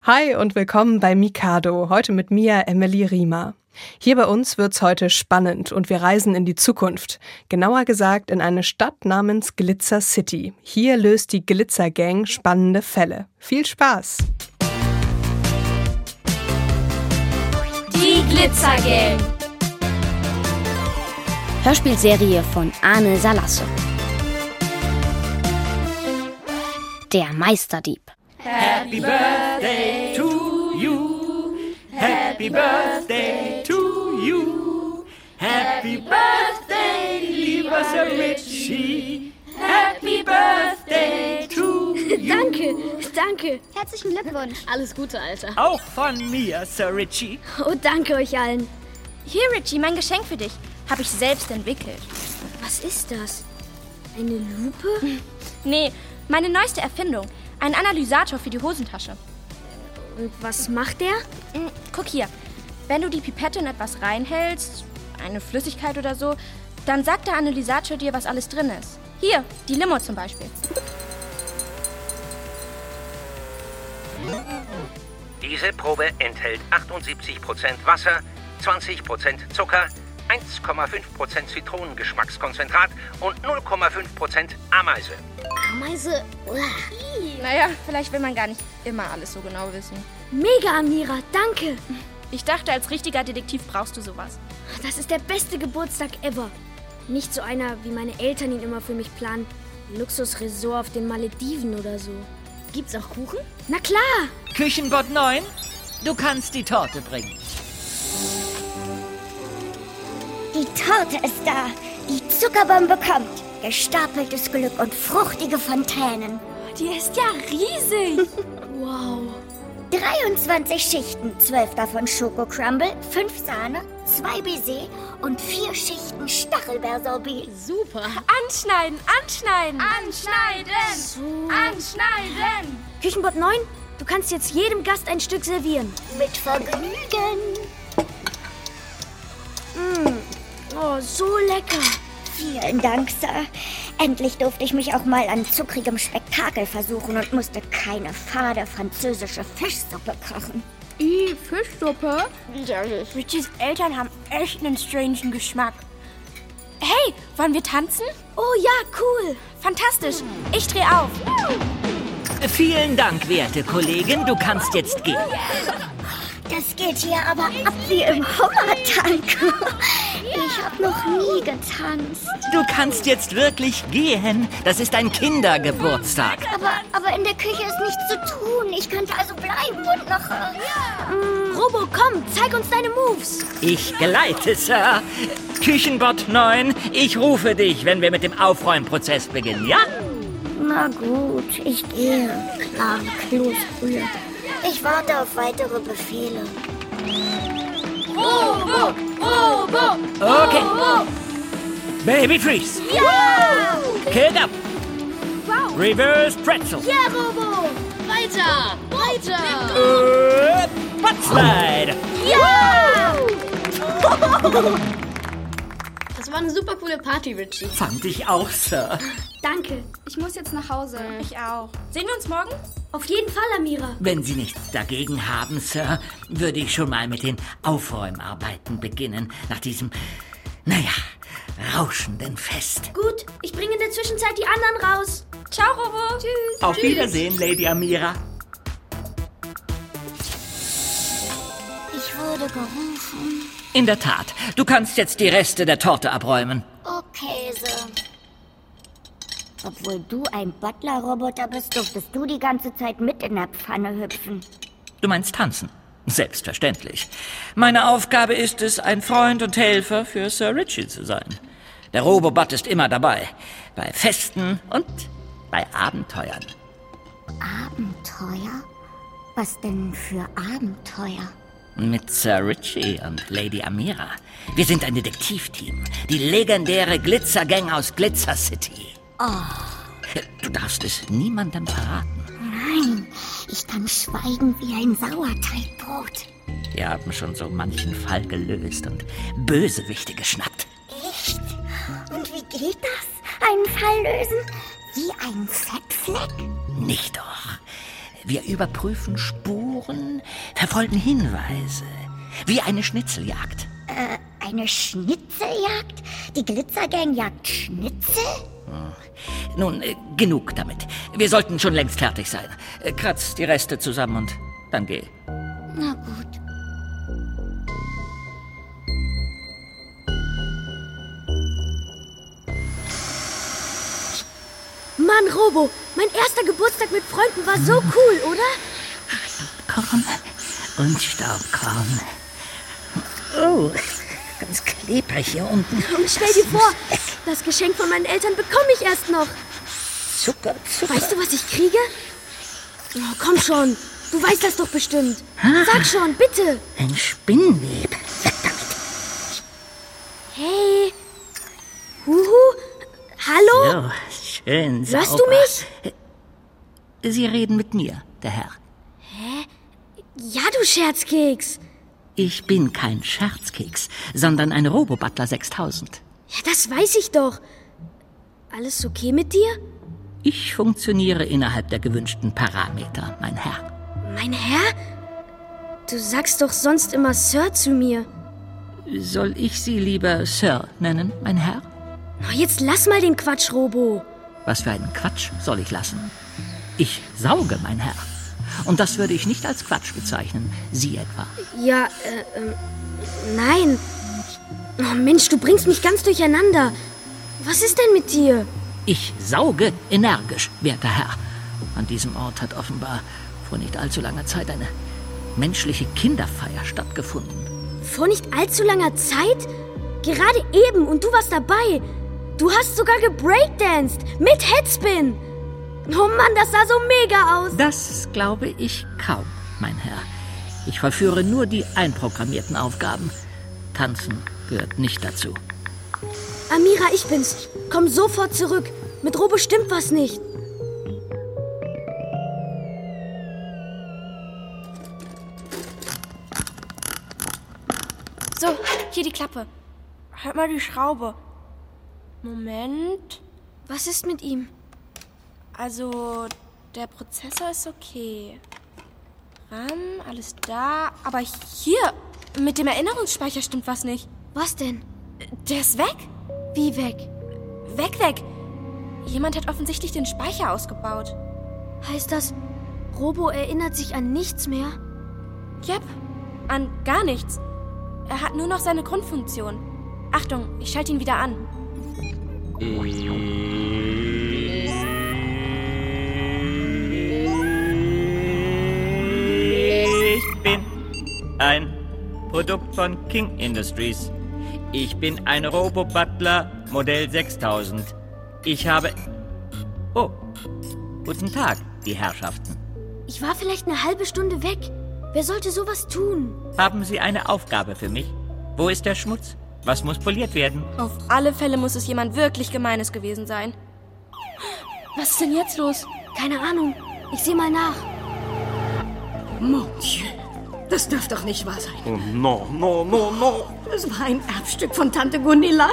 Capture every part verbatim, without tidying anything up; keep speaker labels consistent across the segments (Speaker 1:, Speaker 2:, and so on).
Speaker 1: Hi und willkommen bei Mikado, heute mit mir, Emily Riemer. Hier bei uns wird's heute spannend und wir reisen in die Zukunft. Genauer gesagt in eine Stadt namens Glitzer City. Hier löst die Glitzer Gang spannende Fälle. Viel Spaß!
Speaker 2: Die Glitzer Gang.
Speaker 3: Hörspielserie von Arne Salasse. Der Meisterdieb.
Speaker 4: Happy Birthday to you. Happy Birthday to you. Happy Birthday, lieber Sir Richie. Happy Birthday to you.
Speaker 5: Danke, danke.
Speaker 2: Herzlichen Glückwunsch.
Speaker 5: Alles Gute, Alter.
Speaker 4: Auch von mir, Sir Richie.
Speaker 5: Oh, danke euch allen.
Speaker 6: Hier, Richie, mein Geschenk für dich. Habe ich selbst entwickelt.
Speaker 5: Was ist das? Eine Lupe?
Speaker 6: Nee, meine neueste Erfindung. Ein Analysator für die Hosentasche.
Speaker 5: Und was macht der?
Speaker 6: Guck hier. Wenn du die Pipette in etwas reinhältst, eine Flüssigkeit oder so, dann sagt der Analysator dir, was alles drin ist. Hier, die Limo zum Beispiel.
Speaker 7: Diese Probe enthält achtundsiebzig Prozent Wasser, zwanzig Prozent Zucker, eins Komma fünf Prozent Zitronengeschmackskonzentrat und null Komma fünf Prozent Ameise.
Speaker 5: Ameise?
Speaker 6: Naja, vielleicht will man gar nicht immer alles so genau wissen.
Speaker 5: Mega, Amira, danke.
Speaker 6: Ich dachte, als richtiger Detektiv brauchst du sowas.
Speaker 5: Das ist der beste Geburtstag ever. Nicht so einer, wie meine Eltern ihn immer für mich planen. Ein Luxusresort auf den Malediven oder so. Gibt's auch Kuchen? Na klar.
Speaker 4: Küchenbot neun, du kannst die Torte bringen.
Speaker 8: Die Torte ist da. Die Zuckerbombe kommt. Gestapeltes Glück und fruchtige Fontänen.
Speaker 5: Die ist ja riesig. Wow.
Speaker 8: dreiundzwanzig Schichten, zwölf davon Schoko-Crumble, fünf Sahne, zwei Baiser und vier Schichten Stachelbeersorbet.
Speaker 5: Super.
Speaker 6: Anschneiden, anschneiden. Anschneiden.
Speaker 5: So.
Speaker 6: Anschneiden.
Speaker 5: Küchenbot neun, du kannst jetzt jedem Gast ein Stück servieren.
Speaker 8: Mit Vergnügen.
Speaker 5: Mm. Oh, so lecker.
Speaker 8: Vielen Dank, Sir. Endlich durfte ich mich auch mal an zuckrigem Spektakel versuchen und musste keine fade französische Fischsuppe kochen.
Speaker 6: I, Fischsuppe?
Speaker 5: Widerlich.
Speaker 6: Richies Eltern haben echt einen strangen Geschmack. Hey, wollen wir tanzen?
Speaker 5: Oh ja, cool.
Speaker 6: Fantastisch. Ich dreh auf.
Speaker 4: Vielen Dank, werte Kollegin, du kannst jetzt gehen.
Speaker 8: Das geht hier aber ab wie im Hummertank. Ich habe noch nie getanzt.
Speaker 4: Du kannst jetzt wirklich gehen. Das ist ein Kindergeburtstag.
Speaker 8: Aber, aber in der Küche ist nichts zu tun. Ich könnte also bleiben und noch... Äh,
Speaker 5: Mm, Robo, komm, zeig uns deine Moves.
Speaker 4: Ich geleite, Sir. Küchenbot neun, ich rufe dich, wenn wir mit dem Aufräumprozess beginnen, ja?
Speaker 8: Na gut, ich gehe. Klar, Klos früher. Ich warte auf weitere Befehle.
Speaker 2: Robo, Robo,
Speaker 4: Okay.
Speaker 2: Robo.
Speaker 4: Baby Freeze.
Speaker 2: Ja!
Speaker 4: Kick up.
Speaker 5: Wow.
Speaker 4: Reverse Pretzel.
Speaker 5: Ja, Robo. Weiter, weiter.
Speaker 4: Äh, Butt Slide.
Speaker 5: Ja! Das war eine super coole Party, Richie.
Speaker 4: Fand ich auch, Sir.
Speaker 5: Danke.
Speaker 6: Ich muss jetzt nach Hause. Ich auch. Sehen wir uns morgen?
Speaker 5: Auf jeden Fall, Amira.
Speaker 4: Wenn Sie nichts dagegen haben, Sir, würde ich schon mal mit den Aufräumarbeiten beginnen. Nach diesem, naja, rauschenden Fest.
Speaker 5: Gut, ich bringe in der Zwischenzeit die anderen raus.
Speaker 6: Ciao, Robo. Tschüss.
Speaker 4: Auf Wiedersehen, Lady Amira.
Speaker 8: Ich wurde gerufen.
Speaker 4: In der Tat, du kannst jetzt die Reste der Torte abräumen.
Speaker 8: Okay, Sir. Obwohl du ein Butler-Roboter bist, durftest du die ganze Zeit mit in der Pfanne hüpfen.
Speaker 4: Du meinst tanzen? Selbstverständlich. Meine Aufgabe ist es, ein Freund und Helfer für Sir Richie zu sein. Der Robobot ist immer dabei. Bei Festen und bei Abenteuern.
Speaker 8: Abenteuer? Was denn für Abenteuer?
Speaker 4: Mit Sir Richie und Lady Amira. Wir sind ein Detektivteam. Die legendäre Glitzergang aus Glitzer City.
Speaker 8: Oh.
Speaker 4: Du darfst es niemandem verraten.
Speaker 8: Nein, ich kann schweigen wie ein Sauerteigbrot.
Speaker 4: Wir haben schon so manchen Fall gelöst und Bösewichte geschnappt.
Speaker 8: Echt? Und wie geht das? Einen Fall lösen? Wie ein Fettfleck?
Speaker 4: Nicht doch. Wir überprüfen Spuren, verfolgen Hinweise. Wie eine Schnitzeljagd.
Speaker 8: Äh, eine Schnitzeljagd? Die Glitzergang jagt Schnitzel?
Speaker 4: Hm. Nun, äh, genug damit. Wir sollten schon längst fertig sein. Äh, kratz die Reste zusammen und dann geh.
Speaker 8: Na gut.
Speaker 5: Mann, Robo, mein erster Geburtstag mit Freunden war so cool, oder?
Speaker 4: Korn und Staubkorn. Oh, ganz klebrig hier unten.
Speaker 5: Und stell dir vor, das Geschenk von meinen Eltern bekomme ich erst noch.
Speaker 4: Zucker, Zucker.
Speaker 5: Weißt du, was ich kriege? Oh, komm schon, du weißt das doch bestimmt. Sag schon, bitte.
Speaker 4: Ein Spinnweb. Weg damit.
Speaker 5: Hey. Huhu. Hallo?
Speaker 4: So, schön sauber.
Speaker 5: Hörst du mich?
Speaker 4: Sie reden mit mir, der Herr.
Speaker 5: Hä? Ja, du Scherzkeks.
Speaker 4: Ich bin kein Scherzkeks, sondern ein Robo-Butler sechstausend.
Speaker 5: Ja, das weiß ich doch. Alles okay mit dir?
Speaker 4: Ich funktioniere innerhalb der gewünschten Parameter, mein Herr.
Speaker 5: Mein Herr? Du sagst doch sonst immer Sir zu mir.
Speaker 4: Soll ich Sie lieber Sir nennen, mein Herr?
Speaker 5: Oh, jetzt lass mal den Quatsch, Robo.
Speaker 4: Was für einen Quatsch soll ich lassen? Ich sauge, mein Herr. Und das würde ich nicht als Quatsch bezeichnen. Sie etwa.
Speaker 5: Ja, äh, ähm, nein. Oh Mensch, du bringst mich ganz durcheinander. Was ist denn mit dir?
Speaker 4: Ich sauge energisch, werter Herr. An diesem Ort hat offenbar vor nicht allzu langer Zeit eine menschliche Kinderfeier stattgefunden.
Speaker 5: Vor nicht allzu langer Zeit? Gerade eben und du warst dabei. Du hast sogar gebreakdanced mit Headspin. Oh Mann, das sah so mega aus.
Speaker 4: Das glaube ich kaum, mein Herr. Ich vollführe nur die einprogrammierten Aufgaben. Tanzen gehört nicht dazu.
Speaker 5: Amira, ich bin's. Komm sofort zurück. Mit Robo stimmt was nicht.
Speaker 6: So, hier die Klappe. Hört mal die Schraube. Moment.
Speaker 5: Was ist mit ihm?
Speaker 6: Also, der Prozessor ist okay. RAM, alles da. Aber hier, mit dem Erinnerungsspeicher stimmt was nicht.
Speaker 5: Was denn?
Speaker 6: Der ist weg.
Speaker 5: Wie weg?
Speaker 6: Weg, weg. Jemand hat offensichtlich den Speicher ausgebaut.
Speaker 5: Heißt das, Robo erinnert sich an nichts mehr?
Speaker 6: Jep, an gar nichts. Er hat nur noch seine Grundfunktion. Achtung, ich schalte ihn wieder an.
Speaker 4: Ich bin ein Produkt von King Industries. Ich bin ein Robo-Butler Modell sechstausend. Ich habe... Oh, guten Tag, die Herrschaften.
Speaker 5: Ich war vielleicht eine halbe Stunde weg. Wer sollte sowas tun?
Speaker 4: Haben Sie eine Aufgabe für mich? Wo ist der Schmutz? Was muss poliert werden?
Speaker 6: Auf alle Fälle muss es jemand wirklich Gemeines gewesen sein. Was ist denn jetzt los?
Speaker 5: Keine Ahnung. Ich sehe mal nach.
Speaker 9: Mon Dieu, das darf doch nicht wahr sein.
Speaker 10: Oh, no, no, no, no.
Speaker 9: Das war ein Erbstück von Tante Gunilla.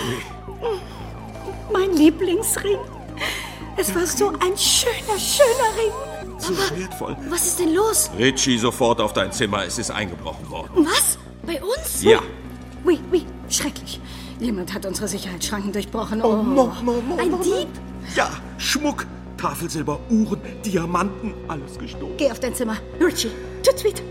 Speaker 9: Mein Lieblingsring. Es war so ein schöner, schöner Ring.
Speaker 10: Zu wertvoll.
Speaker 5: Was ist denn los?
Speaker 10: Richie, sofort auf dein Zimmer. Es ist eingebrochen worden.
Speaker 5: Was? Bei uns?
Speaker 10: Ja.
Speaker 9: Oui, oui, schrecklich. Jemand hat unsere Sicherheitsschranken durchbrochen.
Speaker 10: Oh, no, no, no,
Speaker 5: Ein
Speaker 10: no, no.
Speaker 5: Dieb?
Speaker 10: Ja, Schmuck, Tafelsilber, Uhren, Diamanten, alles gestohlen.
Speaker 9: Geh auf dein Zimmer. Richie, tout de suite.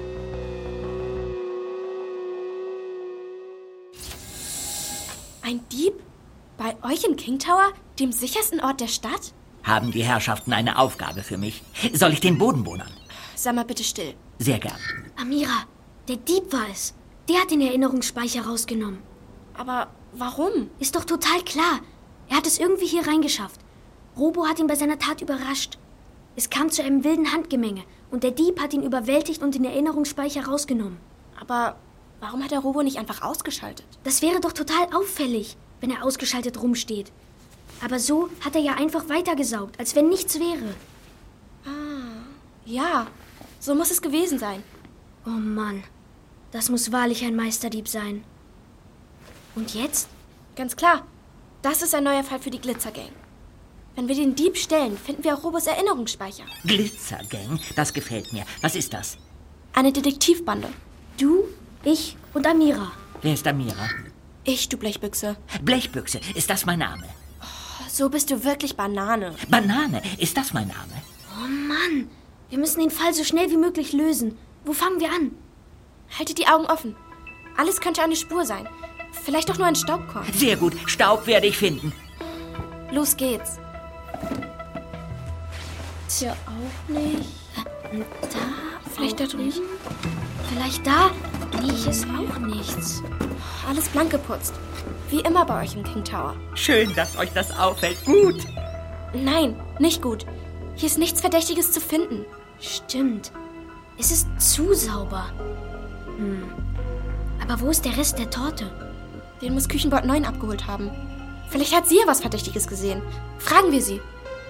Speaker 6: Ein Dieb? Bei euch im King Tower, dem sichersten Ort der Stadt?
Speaker 4: Haben die Herrschaften eine Aufgabe für mich? Soll ich den Boden bohnern?
Speaker 6: Sei mal bitte still.
Speaker 4: Sehr gern.
Speaker 5: Amira, der Dieb war es. Der hat den Erinnerungsspeicher rausgenommen.
Speaker 6: Aber warum?
Speaker 5: Ist doch total klar. Er hat es irgendwie hier reingeschafft. Robo hat ihn bei seiner Tat überrascht. Es kam zu einem wilden Handgemenge und der Dieb hat ihn überwältigt und den Erinnerungsspeicher rausgenommen.
Speaker 6: Aber warum hat der Robo nicht einfach ausgeschaltet?
Speaker 5: Das wäre doch total auffällig, wenn er ausgeschaltet rumsteht. Aber so hat er ja einfach weitergesaugt, als wenn nichts wäre.
Speaker 6: Ah, ja, so muss es gewesen sein.
Speaker 5: Oh Mann, das muss wahrlich ein Meisterdieb sein. Und jetzt?
Speaker 6: Ganz klar, das ist ein neuer Fall für die Glitzergang. Wenn wir den Dieb stellen, finden wir auch Robos Erinnerungsspeicher.
Speaker 4: Glitzergang, das gefällt mir. Was ist das?
Speaker 6: Eine Detektivbande.
Speaker 5: Du, ich und Amira.
Speaker 4: Wer ist Amira?
Speaker 6: Ich, du Blechbüchse.
Speaker 4: Blechbüchse, ist das mein Name?
Speaker 6: So bist du wirklich Banane.
Speaker 4: Banane, ist das mein Name?
Speaker 5: Oh Mann, wir müssen den Fall so schnell wie möglich lösen. Wo fangen wir an?
Speaker 6: Haltet die Augen offen. Alles könnte eine Spur sein. Vielleicht auch nur ein Staubkorn.
Speaker 4: Sehr gut, Staub werde ich finden.
Speaker 6: Los geht's.
Speaker 5: Tja, auch nicht. Da,
Speaker 6: vielleicht da drüben.
Speaker 5: Vielleicht da. Nee, hier ist auch nichts.
Speaker 6: Alles blank geputzt. Wie immer bei euch im King Tower.
Speaker 4: Schön, dass euch das auffällt. Gut.
Speaker 6: Nein, nicht gut. Hier ist nichts Verdächtiges zu finden.
Speaker 5: Stimmt. Es ist zu sauber. Hm. Aber wo ist der Rest der Torte?
Speaker 6: Den muss Küchenbord neun abgeholt haben. Vielleicht hat sie ja was Verdächtiges gesehen. Fragen wir sie.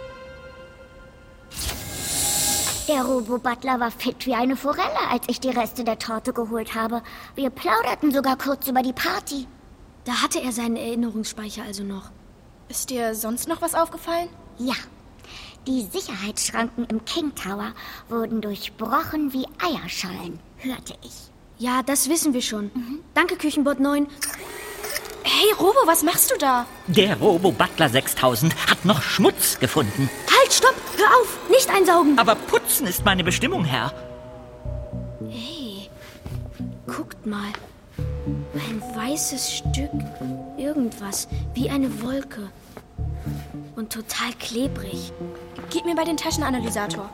Speaker 8: Der Robo-Butler war fit wie eine Forelle, als ich die Reste der Torte geholt habe. Wir plauderten sogar kurz über die Party.
Speaker 5: Da hatte er seinen Erinnerungsspeicher also noch.
Speaker 6: Ist dir sonst noch was aufgefallen?
Speaker 8: Ja. Die Sicherheitsschranken im King Tower wurden durchbrochen wie Eierschalen, hörte ich.
Speaker 5: Ja, das wissen wir schon. Mhm. Danke, Küchenbord neun.
Speaker 6: Hey, Robo, was machst du da?
Speaker 4: Der Robo-Butler sechstausend hat noch Schmutz gefunden.
Speaker 5: Halt, stopp! Hör auf! Nicht einsaugen!
Speaker 4: Aber putzen ist meine Bestimmung, Herr.
Speaker 5: Hey, guckt mal. Ein weißes Stück. Irgendwas. Wie eine Wolke. Und total klebrig.
Speaker 6: Gib mir bei den Taschenanalysator.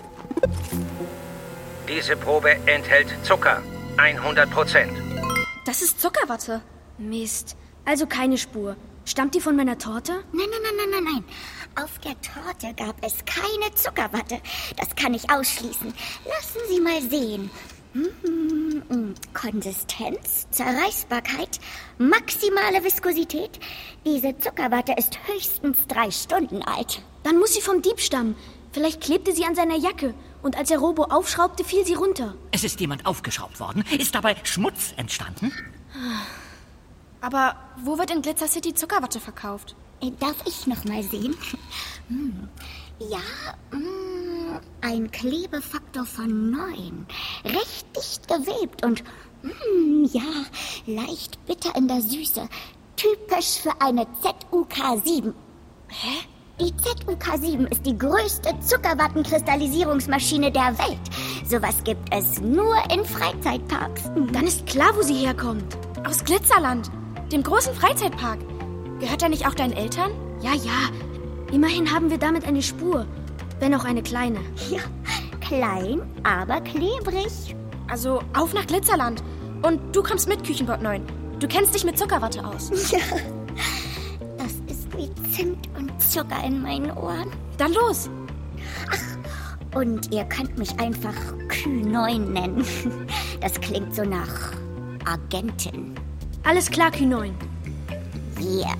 Speaker 7: Diese Probe enthält Zucker. hundert Prozent.
Speaker 6: Das ist Zuckerwatte.
Speaker 5: Mist. Also keine Spur. Stammt die von meiner Torte?
Speaker 8: Nein, nein, nein, nein, nein, nein. Auf der Torte gab es keine Zuckerwatte. Das kann ich ausschließen. Lassen Sie mal sehen. Hm, Konsistenz, Zerreißbarkeit, maximale Viskosität. Diese Zuckerwatte ist höchstens drei Stunden alt.
Speaker 5: Dann muss sie vom Dieb stammen. Vielleicht klebte sie an seiner Jacke. Und als der Robo aufschraubte, fiel sie runter.
Speaker 4: Es ist jemand aufgeschraubt worden. Ist dabei Schmutz entstanden?
Speaker 6: Aber wo wird in Glitzer City Zuckerwatte verkauft?
Speaker 8: Darf ich noch mal sehen? Hm. Ja, mh, ein Klebefaktor von neun. Recht dicht gewebt und, mh, ja, leicht bitter in der Süße. Typisch für eine Z U K sieben.
Speaker 6: Hä?
Speaker 8: Die Z U K sieben ist die größte Zuckerwattenkristallisierungsmaschine der Welt. Sowas gibt es nur in Freizeitparks.
Speaker 5: Dann ist klar, wo sie herkommt.
Speaker 6: Aus Glitzerland, dem großen Freizeitpark. Gehört er nicht auch deinen Eltern?
Speaker 5: Ja, ja. Immerhin haben wir damit eine Spur. Wenn auch eine kleine.
Speaker 8: Ja, klein, aber klebrig.
Speaker 6: Also auf nach Glitzerland. Und du kommst mit, Küchenbord neun. Du kennst dich mit Zuckerwatte aus.
Speaker 8: Ja, das ist wie Zimt und Zucker in meinen Ohren.
Speaker 6: Dann los.
Speaker 8: Ach, und ihr könnt mich einfach Kü neun nennen. Das klingt so nach Agentin.
Speaker 5: Alles klar, Kü neun.
Speaker 8: Yeah.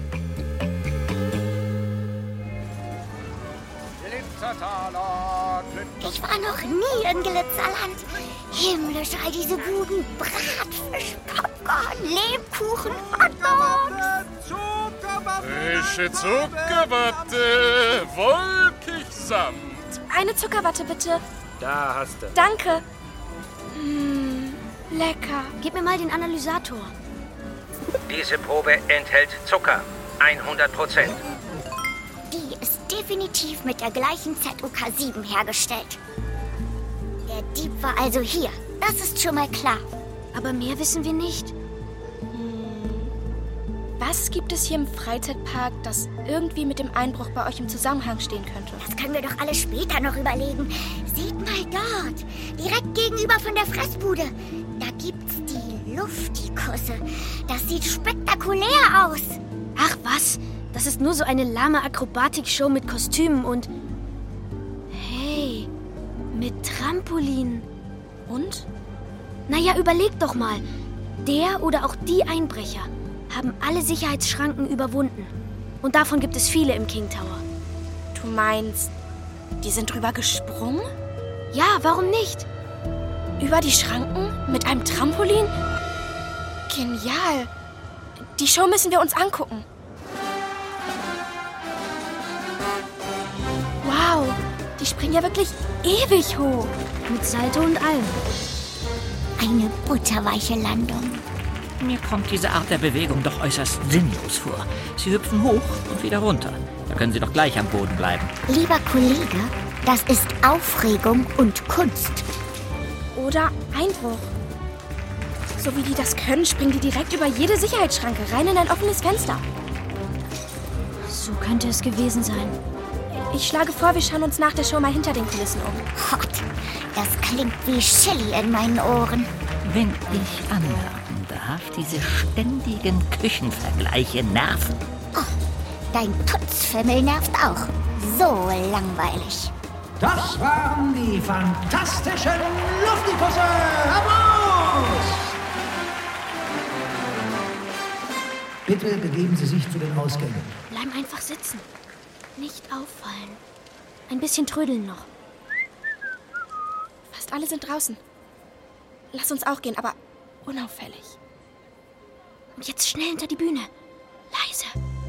Speaker 8: Ich war noch nie in Glitzerland. Himmlisch, all diese Buden. Bratfisch, Popcorn, Lebkuchen, Hotdogs.
Speaker 11: Frische Zuckerwatte, wolkig samt.
Speaker 6: Eine Zuckerwatte, bitte.
Speaker 7: Da hast du.
Speaker 6: Danke. Mmh, lecker.
Speaker 5: Gib mir mal den Analysator.
Speaker 7: Diese Probe enthält Zucker. hundert Prozent.
Speaker 8: Die ist definitiv mit der gleichen Z U K sieben hergestellt. Der Dieb war also hier. Das ist schon mal klar.
Speaker 5: Aber mehr wissen wir nicht.
Speaker 6: Was gibt es hier im Freizeitpark, das irgendwie mit dem Einbruch bei euch im Zusammenhang stehen könnte?
Speaker 8: Das können wir doch alles später noch überlegen. Seht mal dort, direkt gegenüber von der Fressbude. Da gibt's die Luftikusse. Das sieht spektakulär aus.
Speaker 5: Ach was, das ist nur so eine lahme Akrobatikshow mit Kostümen und... Hey, mit Trampolin.
Speaker 6: Und?
Speaker 5: Naja, überleg doch mal. Der oder auch die Einbrecher haben alle Sicherheitsschranken überwunden. Und davon gibt es viele im King Tower.
Speaker 6: Du meinst, die sind drüber gesprungen?
Speaker 5: Ja, warum nicht?
Speaker 6: Über die Schranken? Mit einem Trampolin? Genial. Die Show müssen wir uns angucken. Die springen ja wirklich ewig hoch.
Speaker 5: Mit Salto und allem.
Speaker 8: Eine butterweiche Landung.
Speaker 4: Mir kommt diese Art der Bewegung doch äußerst sinnlos vor. Sie hüpfen hoch und wieder runter. Da können sie doch gleich am Boden bleiben.
Speaker 8: Lieber Kollege, das ist Aufregung und Kunst.
Speaker 6: Oder Einbruch. So wie die das können, springen die direkt über jede Sicherheitsschranke rein in ein offenes Fenster.
Speaker 5: So könnte es gewesen sein.
Speaker 6: Ich schlage vor, wir schauen uns nach der Show mal hinter den Kulissen um.
Speaker 8: Gott, das klingt wie Chili in meinen Ohren.
Speaker 4: Wenn ich anmerken darf, diese ständigen Küchenvergleiche nerven.
Speaker 8: Oh, dein Putzfimmel nervt auch. So langweilig.
Speaker 12: Das waren die fantastischen Luftikusse. Applaus! Bitte begeben Sie sich zu den Ausgängen.
Speaker 5: Bleib einfach sitzen. Nicht auffallen. Ein bisschen trödeln noch.
Speaker 6: Fast alle sind draußen. Lass uns auch gehen, aber unauffällig.
Speaker 5: Und jetzt schnell hinter die Bühne. Leise.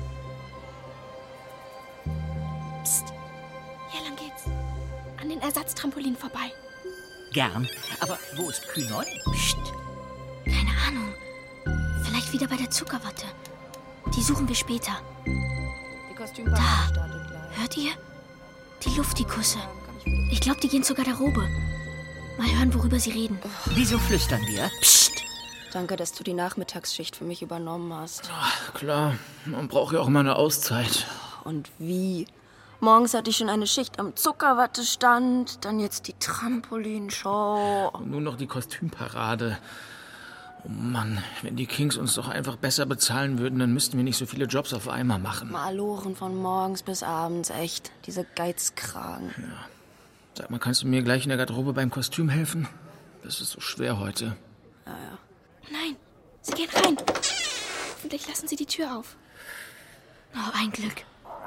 Speaker 6: Psst. Hier lang geht's. An den Ersatztrampolinen vorbei.
Speaker 4: Gern. Aber wo ist Kühneun?
Speaker 5: Psst. Keine Ahnung. Vielleicht wieder bei der Zuckerwatte. Die suchen wir später.
Speaker 6: Die Kostümparade startet gleich.
Speaker 5: Hört ihr? Die Luftikusse. Ich glaube, die gehen zur Garderobe. Mal hören, worüber sie reden.
Speaker 4: Wieso flüstern wir?
Speaker 5: Psst.
Speaker 13: Danke, dass du die Nachmittagsschicht für mich übernommen hast.
Speaker 14: Ach, klar, man braucht ja auch mal eine Auszeit.
Speaker 13: Und wie? Morgens hatte ich schon eine Schicht am Zuckerwattestand, dann jetzt die Trampolinshow.
Speaker 14: Und nun noch die Kostümparade. Oh Mann, wenn die Kings uns doch einfach besser bezahlen würden, dann müssten wir nicht so viele Jobs auf einmal machen.
Speaker 13: Malochen von morgens bis abends, echt. Diese Geizkragen.
Speaker 14: Ja. Sag mal, kannst du mir gleich in der Garderobe beim Kostüm helfen? Das ist so schwer heute.
Speaker 13: Ja, ja.
Speaker 6: Nein, sie gehen rein. Hoffentlich lassen sie die Tür auf.
Speaker 5: Oh, ein Glück.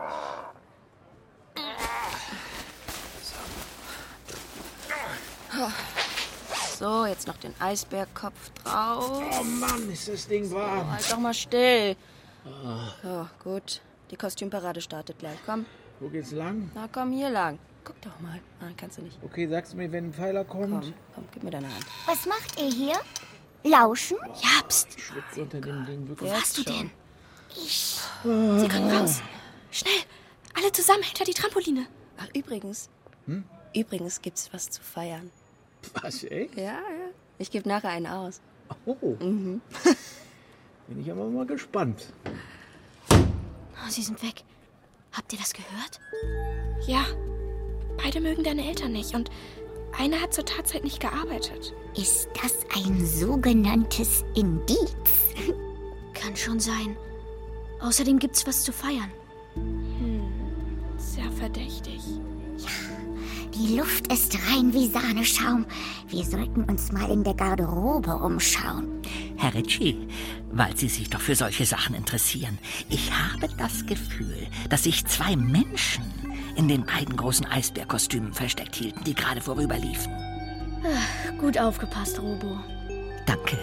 Speaker 13: So, jetzt noch den Eisbergkopf drauf.
Speaker 12: Oh Mann, ist das Ding warm.
Speaker 13: Oh, halt doch mal still. So, gut. Die Kostümparade startet gleich. Komm.
Speaker 12: Wo geht's lang?
Speaker 13: Na, komm hier lang. Guck doch mal. Nein, kannst du nicht.
Speaker 12: Okay, sagst du mir, wenn ein Pfeiler kommt?
Speaker 13: Komm, komm, gib mir deine Hand.
Speaker 8: Was macht ihr hier? Lauschen?
Speaker 5: Ja, pst.
Speaker 12: Ich schwitze unter dem Ding wirklich.
Speaker 5: Wo warst du denn?
Speaker 8: Ich...
Speaker 6: Sie kommen raus. Schnell. Alle zusammen hinter die Trampoline.
Speaker 13: Ach, übrigens.
Speaker 12: Hm?
Speaker 13: Übrigens gibt's was zu feiern.
Speaker 12: Was, echt?
Speaker 13: Ja, ja. Ich gebe nachher einen aus.
Speaker 12: Oh.
Speaker 13: Mhm.
Speaker 12: Bin ich aber mal gespannt.
Speaker 5: Oh, sie sind weg. Habt ihr das gehört?
Speaker 6: Ja. Beide mögen deine Eltern nicht und einer hat zur Tatzeit nicht gearbeitet.
Speaker 8: Ist das ein sogenanntes Indiz?
Speaker 5: Kann schon sein. Außerdem gibt's was zu feiern.
Speaker 6: Hm, sehr verdächtig.
Speaker 8: Ja, die Luft ist rein wie Sahneschaum. Wir sollten uns mal in der Garderobe umschauen.
Speaker 4: Herr Ritchie, weil Sie sich doch für solche Sachen interessieren. Ich habe das Gefühl, dass sich zwei Menschen in den beiden großen Eisbärkostümen versteckt hielten, die gerade vorüberliefen.
Speaker 5: Ach, gut aufgepasst, Robo.
Speaker 4: Danke.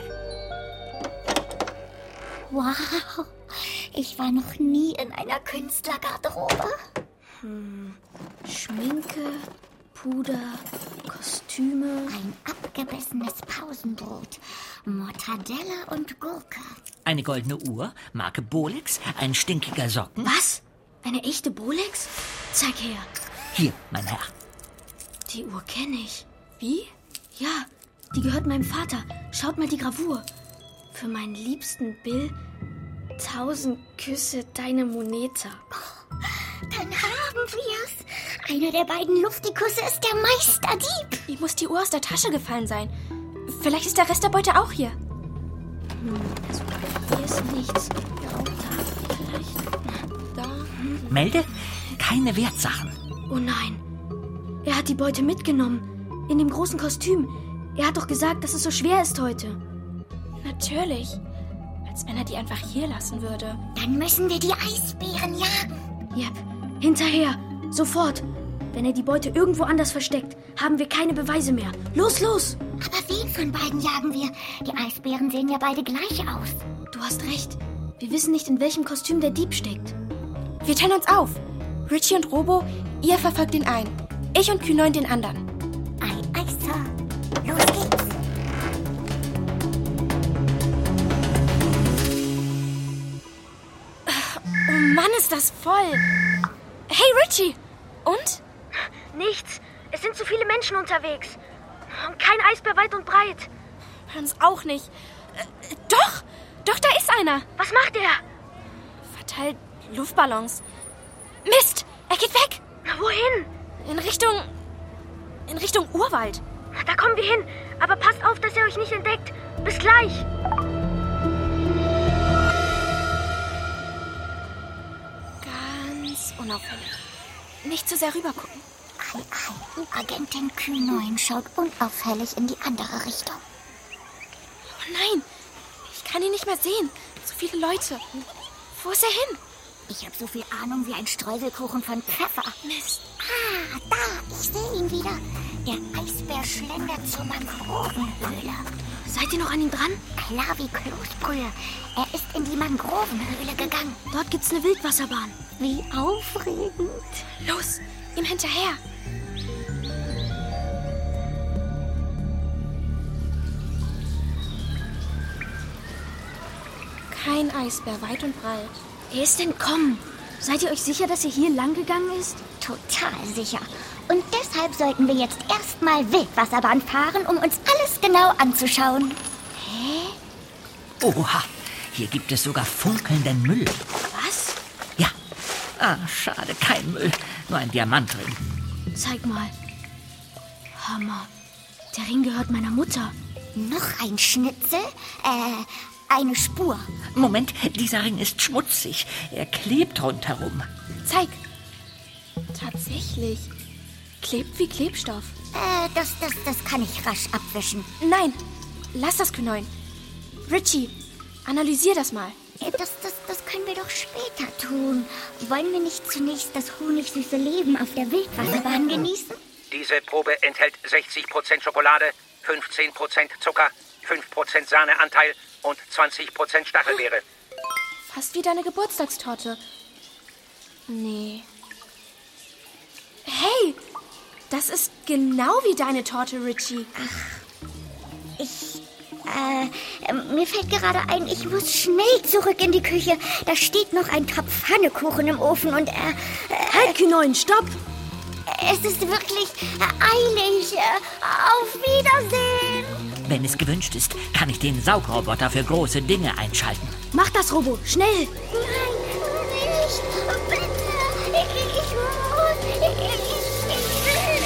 Speaker 8: Wow, ich war noch nie in einer Künstlergarderobe.
Speaker 5: Hm. Schminke, Puder, Kostüme.
Speaker 8: Ein abgebessenes Pausenbrot, Mortadella und Gurke.
Speaker 4: Eine goldene Uhr, Marke Bolex, ein stinkiger Socken.
Speaker 5: Was? Eine echte Bolex? Zeig her.
Speaker 4: Hier, mein Herr.
Speaker 5: Die Uhr kenne ich. Wie? Ja, die gehört meinem Vater. Schaut mal die Gravur. Für meinen liebsten Bill, tausend Küsse, deine Moneta.
Speaker 8: Oh, dann haben wir's. Einer der beiden Luftikusse ist der Meisterdieb.
Speaker 6: Ihm muss die Uhr aus der Tasche gefallen sein. Vielleicht ist der Rest der Beute auch hier.
Speaker 5: Hm, also hier ist nichts. Ja, auch da. Vielleicht. Da. Hm.
Speaker 4: Melde keine Wertsachen.
Speaker 5: Oh nein. Er hat die Beute mitgenommen. In dem großen Kostüm. Er hat doch gesagt, dass es so schwer ist heute.
Speaker 6: Natürlich. Als wenn er die einfach hier lassen würde.
Speaker 8: Dann müssen wir die Eisbären jagen.
Speaker 5: Jep. Hinterher. Sofort. Wenn er die Beute irgendwo anders versteckt, haben wir keine Beweise mehr. Los, los!
Speaker 8: Aber wen von beiden jagen wir? Die Eisbären sehen ja beide gleich aus.
Speaker 5: Du hast recht. Wir wissen nicht, in welchem Kostüm der Dieb steckt.
Speaker 6: Wir teilen uns auf. Ritchie und Robo, ihr verfolgt ihn ein. Ich und Q neun den anderen.
Speaker 8: Ei, ei, Sir. Los geht's.
Speaker 6: Oh Mann, ist das voll. Hey, Richie. Und?
Speaker 5: Nichts. Es sind zu viele Menschen unterwegs. Und kein Eisbär weit und breit.
Speaker 6: Hans auch nicht. Äh, doch, doch, da ist einer.
Speaker 5: Was macht er?
Speaker 6: Verteilt Luftballons. Mist, er geht weg.
Speaker 5: Wohin?
Speaker 6: In Richtung... in Richtung Urwald.
Speaker 5: Da kommen wir hin. Aber passt auf, dass er euch nicht entdeckt. Bis gleich.
Speaker 6: Ganz unauffällig. Nicht zu sehr rübergucken.
Speaker 8: Ei, ei. Agentin Q neun schaut unauffällig in die andere Richtung.
Speaker 6: Oh nein, ich kann ihn nicht mehr sehen. So viele Leute. Wo ist er hin?
Speaker 8: Ich habe so viel Ahnung wie ein Streuselkuchen von Pfeffer.
Speaker 6: Mist.
Speaker 8: Ah, da, ich sehe ihn wieder. Der Eisbär schlendert zur Mangrovenhöhle.
Speaker 5: Seid ihr noch an ihm dran?
Speaker 8: Klar wie Kloßbrühe. Er ist in die Mangrovenhöhle gegangen.
Speaker 5: Dort gibt's eine Wildwasserbahn.
Speaker 8: Wie aufregend.
Speaker 6: Los, ihm hinterher. Kein Eisbär, weit und breit.
Speaker 5: Er ist entkommen. Seid ihr euch sicher, dass er hier lang gegangen ist?
Speaker 8: Total sicher. Und deshalb sollten wir jetzt erstmal Wildwasserbahn fahren, um uns alles genau anzuschauen.
Speaker 4: Hä? Oha, hier gibt es sogar funkelnden Müll.
Speaker 5: Was?
Speaker 4: Ja. Ah, schade, kein Müll. Nur ein Diamantring.
Speaker 5: Zeig mal. Hammer. Der Ring gehört meiner Mutter.
Speaker 8: Noch ein Schnitzel? Äh, eine Spur.
Speaker 4: Moment, dieser Ring ist schmutzig. Er klebt rundherum.
Speaker 6: Zeig. Tatsächlich. Klebt wie Klebstoff.
Speaker 8: Äh, das, das, das kann ich rasch abwischen.
Speaker 6: Nein, lass das, Q neun. Richie, analysier das mal.
Speaker 8: Äh, das, das, das können wir doch später tun. Wollen wir nicht zunächst das honigsüße Leben auf der Wildwasserbahn genießen?
Speaker 7: Diese Probe enthält sechzig Prozent Schokolade, fünfzehn Prozent Zucker, fünf Prozent Sahneanteil und zwanzig Prozent Stachelbeere.
Speaker 6: Fast wie deine Geburtstagstorte. Nee. Hey, das ist genau wie deine Torte, Richie.
Speaker 8: Ach, ich, äh, mir fällt gerade ein, ich muss schnell zurück in die Küche. Da steht noch ein Topf Pfannekuchen im Ofen und, äh... äh
Speaker 5: halt, Q neun, stopp!
Speaker 8: Es ist wirklich eilig. Auf Wiedersehen!
Speaker 4: Wenn es gewünscht ist, kann ich den Saugroboter für große Dinge einschalten.
Speaker 5: Mach das, Robo, schnell!
Speaker 8: Nein, nicht! Bitte! Ich, ich muss! Ich, ich, ich will!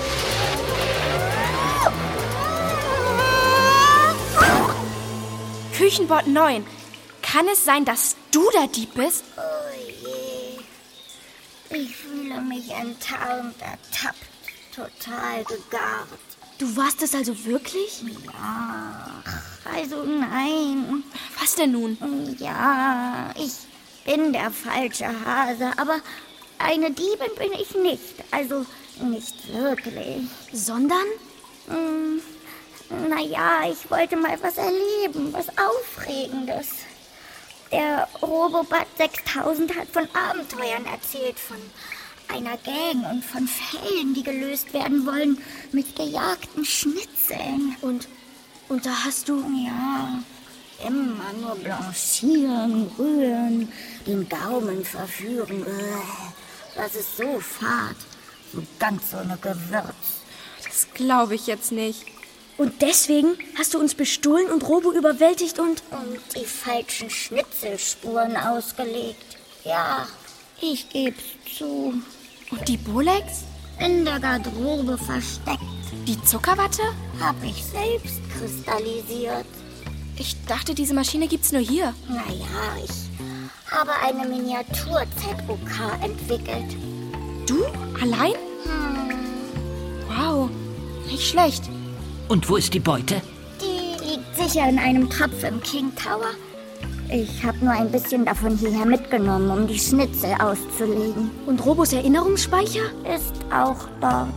Speaker 6: Küchenbot neun. Kann es sein, dass du der Dieb bist?
Speaker 8: Oh je. Ich fühle mich enttarnt, ertappt, total gegarrt.
Speaker 5: Du warst es also wirklich?
Speaker 8: Ja, also nein.
Speaker 6: Was denn nun?
Speaker 8: Ja, ich bin der falsche Hase, aber eine Diebin bin ich nicht. Also nicht wirklich.
Speaker 5: Sondern?
Speaker 8: Hm, naja, ich wollte mal was erleben, was Aufregendes. Der Robobot sechstausend hat von Abenteuern erzählt, von einer Gang und von Fällen, die gelöst werden wollen, mit gejagten Schnitzeln.
Speaker 5: Und, und da hast du...
Speaker 8: Ja, immer nur blanchieren, rühren, den Gaumen verführen. Das ist so fad, so ganz ohne Gewürz.
Speaker 6: Das glaube ich jetzt nicht.
Speaker 5: Und deswegen hast du uns bestohlen und Robo überwältigt und...
Speaker 8: Und die falschen Schnitzelspuren ausgelegt. Ja, ich geb's zu.
Speaker 6: Und die Bolex?
Speaker 8: In der Garderobe versteckt.
Speaker 6: Die Zuckerwatte?
Speaker 8: Hab ich selbst kristallisiert.
Speaker 6: Ich dachte, diese Maschine gibt's nur hier.
Speaker 8: Naja, ich habe eine Miniatur-Z O K entwickelt.
Speaker 6: Du? Allein?
Speaker 8: Hm.
Speaker 6: Wow, nicht schlecht.
Speaker 4: Und wo ist die Beute?
Speaker 8: Die liegt sicher in einem Topf im King Tower. Ich habe nur ein bisschen davon hierher mitgenommen, um die Schnitzel auszulegen.
Speaker 5: Und Robos Erinnerungsspeicher?
Speaker 8: Ist auch dort.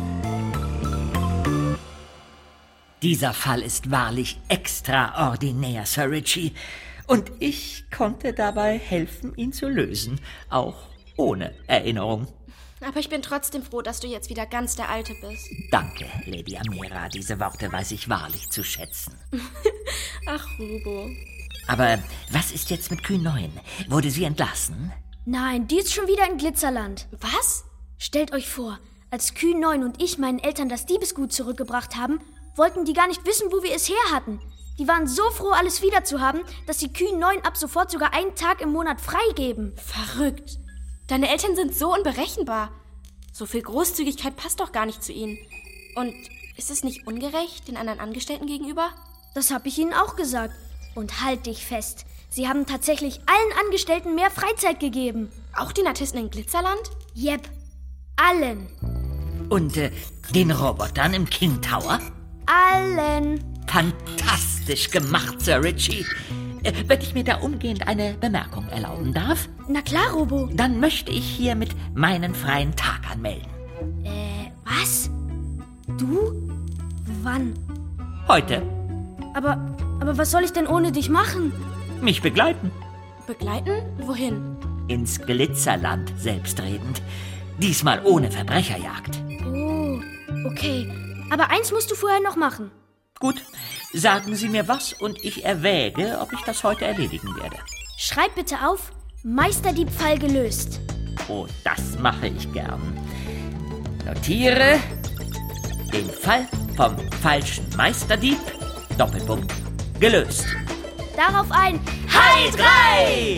Speaker 4: Dieser Fall ist wahrlich extraordinär, Sir Richie. Und ich konnte dabei helfen, ihn zu lösen. Auch ohne Erinnerung.
Speaker 6: Aber ich bin trotzdem froh, dass du jetzt wieder ganz der Alte bist.
Speaker 4: Danke, Lady Amira. Diese Worte weiß ich wahrlich zu schätzen.
Speaker 6: Ach, Robo.
Speaker 4: Aber was ist jetzt mit Kühn neun? Wurde sie entlassen?
Speaker 5: Nein, die ist schon wieder in Glitzerland.
Speaker 6: Was?
Speaker 5: Stellt euch vor, als Kühn neun und ich meinen Eltern das Diebesgut zurückgebracht haben, wollten die gar nicht wissen, wo wir es her hatten. Die waren so froh, alles wiederzuhaben, dass sie Kühn neun ab sofort sogar einen Tag im Monat freigeben.
Speaker 6: Verrückt. Deine Eltern sind so unberechenbar. So viel Großzügigkeit passt doch gar nicht zu ihnen. Und ist es nicht ungerecht den anderen Angestellten gegenüber?
Speaker 5: Das habe ich ihnen auch gesagt. Und halt dich fest. Sie haben tatsächlich allen Angestellten mehr Freizeit gegeben.
Speaker 6: Auch den Artisten in Glitzerland?
Speaker 5: Jep, allen.
Speaker 4: Und äh, den Robotern im King Tower?
Speaker 5: Allen.
Speaker 4: Fantastisch gemacht, Sir Richie. Äh, wenn ich mir da umgehend eine Bemerkung erlauben darf?
Speaker 5: Na klar, Robo.
Speaker 4: Dann möchte ich hiermit meinen freien Tag anmelden.
Speaker 5: Äh, was? Du? Wann?
Speaker 4: Heute.
Speaker 5: Aber, aber was soll ich denn ohne dich machen?
Speaker 4: Mich begleiten.
Speaker 6: Begleiten? Wohin?
Speaker 4: Ins Glitzerland, selbstredend. Diesmal ohne Verbrecherjagd.
Speaker 5: Oh, okay. Aber eins musst du vorher noch machen.
Speaker 4: Gut, sagen Sie mir was und ich erwäge, ob ich das heute erledigen werde.
Speaker 5: Schreib bitte auf, Meisterdiebfall gelöst.
Speaker 4: Oh, das mache ich gern. Notiere den Fall vom falschen Meisterdieb, Doppelpunkt, gelöst.
Speaker 5: Darauf ein
Speaker 4: High drei!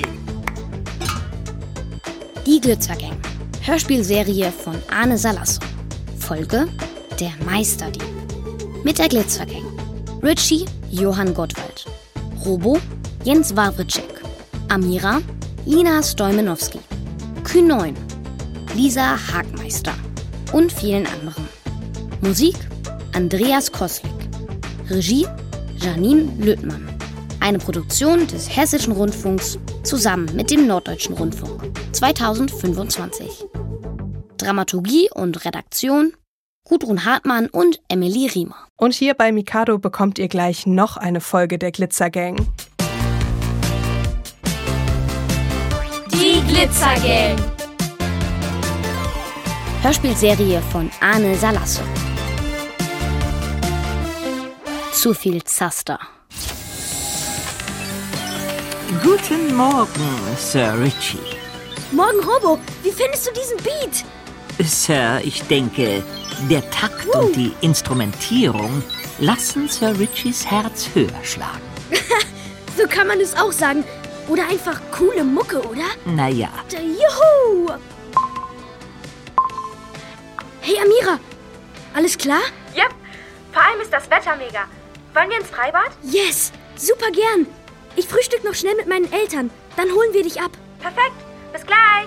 Speaker 3: Die Glitzergang. Hörspielserie von Arne Salasso. Folge Der Meisterdieb. Mit der Glitzergang. Richie Johann Gottwald. Robo Jens Wawritschek. Amira Lina Stoimenowski. Kühn neun Lisa Hagmeister. Und vielen anderen. Musik Andreas Koslik. Regie Janine Lötmann. Eine Produktion des Hessischen Rundfunks zusammen mit dem Norddeutschen Rundfunk zweitausendfünfundzwanzig. Dramaturgie und Redaktion Gudrun Hartmann und Emily Riemer.
Speaker 1: Und hier bei Mikado bekommt ihr gleich noch eine Folge der Glitzergang.
Speaker 2: Die Glitzergang.
Speaker 3: Hörspielserie von Arne Salasso. Zu viel Zaster.
Speaker 4: Guten Morgen, Sir Richie.
Speaker 5: Morgen, Robo. Wie findest du diesen Beat?
Speaker 4: Sir, ich denke, der Takt uh. und die Instrumentierung lassen Sir Richies Herz höher schlagen.
Speaker 5: So kann man es auch sagen. Oder einfach coole Mucke, oder?
Speaker 4: Naja.
Speaker 5: Juhu! Hey, Amira. Alles klar?
Speaker 6: Yep. Vor allem ist das Wetter mega. Wollen wir ins Freibad?
Speaker 5: Yes. Super gern. Ich frühstück noch schnell mit meinen Eltern. Dann holen wir dich ab.
Speaker 6: Perfekt. Bis gleich.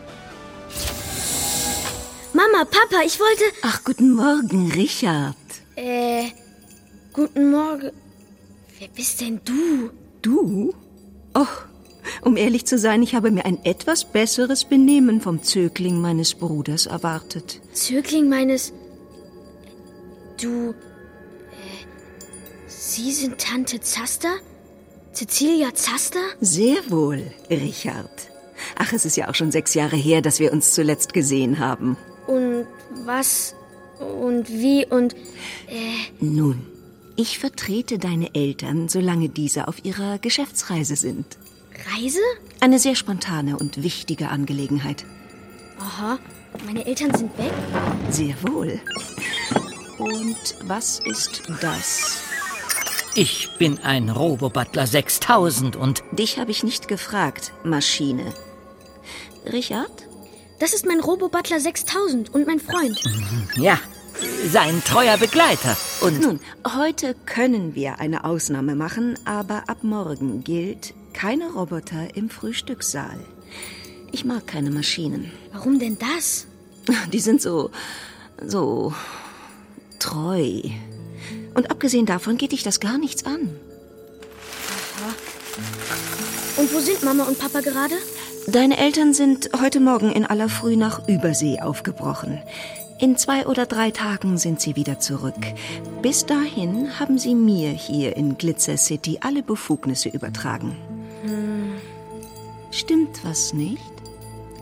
Speaker 5: Mama, Papa, ich wollte...
Speaker 9: Ach, guten Morgen, Richard.
Speaker 5: Äh, guten Morgen. Wer bist denn du?
Speaker 9: Du? Oh, um ehrlich zu sein, ich habe mir ein etwas besseres Benehmen vom Zögling meines Bruders erwartet.
Speaker 5: Zögling meines... Du... Äh, Sie sind Tante Zaster? Cecilia Zaster?
Speaker 9: Sehr wohl, Richard. Ach, es ist ja auch schon sechs Jahre her, dass wir uns zuletzt gesehen haben.
Speaker 5: Und was und wie und... Äh...
Speaker 9: Nun, ich vertrete deine Eltern, solange diese auf ihrer Geschäftsreise sind.
Speaker 5: Reise?
Speaker 9: Eine sehr spontane und wichtige Angelegenheit.
Speaker 5: Aha, meine Eltern sind weg?
Speaker 9: Sehr wohl. Und was ist das?
Speaker 4: Ich bin ein Robo-Butler sechstausend und...
Speaker 9: Dich habe ich nicht gefragt, Maschine. Richard?
Speaker 5: Das ist mein Robo-Butler sechstausend und mein Freund.
Speaker 4: Ja, sein treuer Begleiter. Und
Speaker 9: nun, heute können wir eine Ausnahme machen, aber ab morgen gilt keine Roboter im Frühstückssaal. Ich mag keine Maschinen.
Speaker 5: Warum denn das?
Speaker 9: Die sind so, so treu. Und abgesehen davon geht dich das gar nichts an.
Speaker 5: Aha. Und wo sind Mama und Papa gerade?
Speaker 9: Deine Eltern sind heute Morgen in aller Früh nach Übersee aufgebrochen. In zwei oder drei Tagen sind sie wieder zurück. Bis dahin haben sie mir hier in Glitzer City alle Befugnisse übertragen.
Speaker 5: Hm.
Speaker 9: Stimmt was nicht?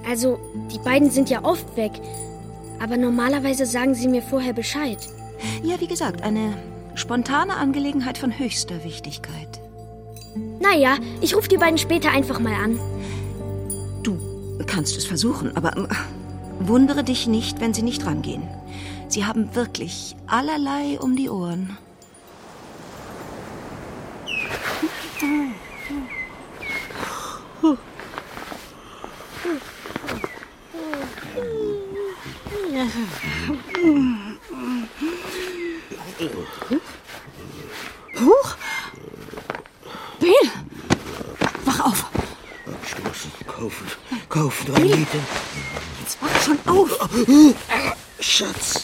Speaker 5: Also, die beiden sind ja oft weg. Aber normalerweise sagen sie mir vorher Bescheid.
Speaker 9: Ja, wie gesagt, eine spontane Angelegenheit von höchster Wichtigkeit.
Speaker 5: Naja, ich rufe die beiden später einfach mal an.
Speaker 9: Du kannst es versuchen, aber äh, wundere dich nicht, wenn sie nicht rangehen. Sie haben wirklich allerlei um die Ohren.
Speaker 15: Huch! Bill! Wach auf!
Speaker 10: Abstoßen, kaufen, kaufen, drei Liter.
Speaker 15: Jetzt wach schon auf!
Speaker 10: Schatz!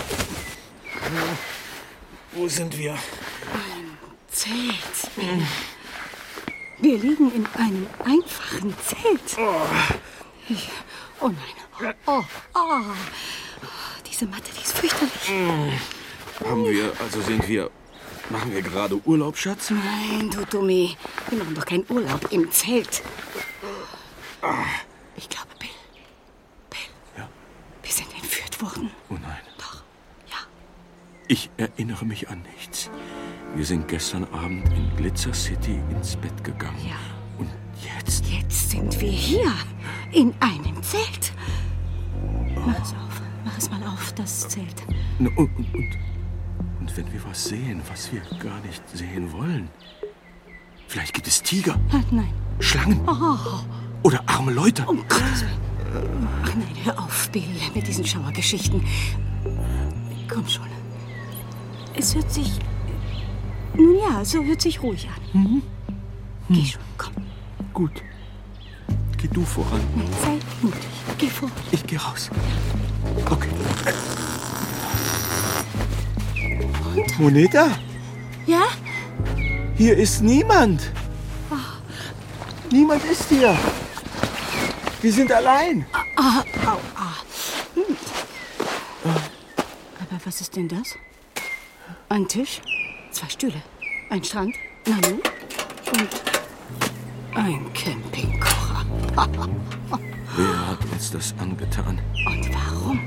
Speaker 10: Wo sind wir?
Speaker 15: Ein Zelt, Bill. Wir liegen in einem einfachen Zelt.
Speaker 10: Oh,
Speaker 15: Ich, oh nein. Oh, oh. Diese Matte, die ist fürchterlich.
Speaker 10: Haben wir, also sind wir, machen wir gerade Urlaub, Schatz?
Speaker 15: Nein, du Dummi. Wir machen doch keinen Urlaub im Zelt. Ich glaube, Bill. Bill.
Speaker 10: Ja?
Speaker 15: Wir sind entführt worden.
Speaker 10: Oh nein.
Speaker 15: Doch, ja.
Speaker 10: Ich erinnere mich an nichts. Wir sind gestern Abend in Glitzer City ins Bett gegangen.
Speaker 15: Ja.
Speaker 10: Und jetzt?
Speaker 15: Jetzt sind wir hier. In einem Zelt. Mach es auf. Mach es mal auf, das Zelt.
Speaker 10: Und, und, und, und wenn wir was sehen, was wir gar nicht sehen wollen? Vielleicht gibt es Tiger.
Speaker 15: Nein.
Speaker 10: Schlangen.
Speaker 15: Oh.
Speaker 10: Oder arme Leute.
Speaker 15: Um Gottes Willen. Ach nein, hör auf, Bill, mit diesen Schauergeschichten. Komm schon. Es hört sich... Nun ja, so hört sich ruhig an.
Speaker 10: Mhm.
Speaker 15: Geh schon, komm.
Speaker 10: Gut. Geh du voran.
Speaker 15: Nein, sei mutig. Geh vor.
Speaker 10: Ich geh raus. Okay.
Speaker 15: Und?
Speaker 10: Moneta?
Speaker 15: Ja?
Speaker 10: Hier ist niemand.
Speaker 15: Oh.
Speaker 10: Niemand ist hier. Wir sind allein.
Speaker 15: Ah, au, ah. Hm. Aber was ist denn das? Ein Tisch, zwei Stühle, ein Strand, Nanu und ein Campingkocher.
Speaker 10: Wer hat uns das angetan?
Speaker 15: Und warum?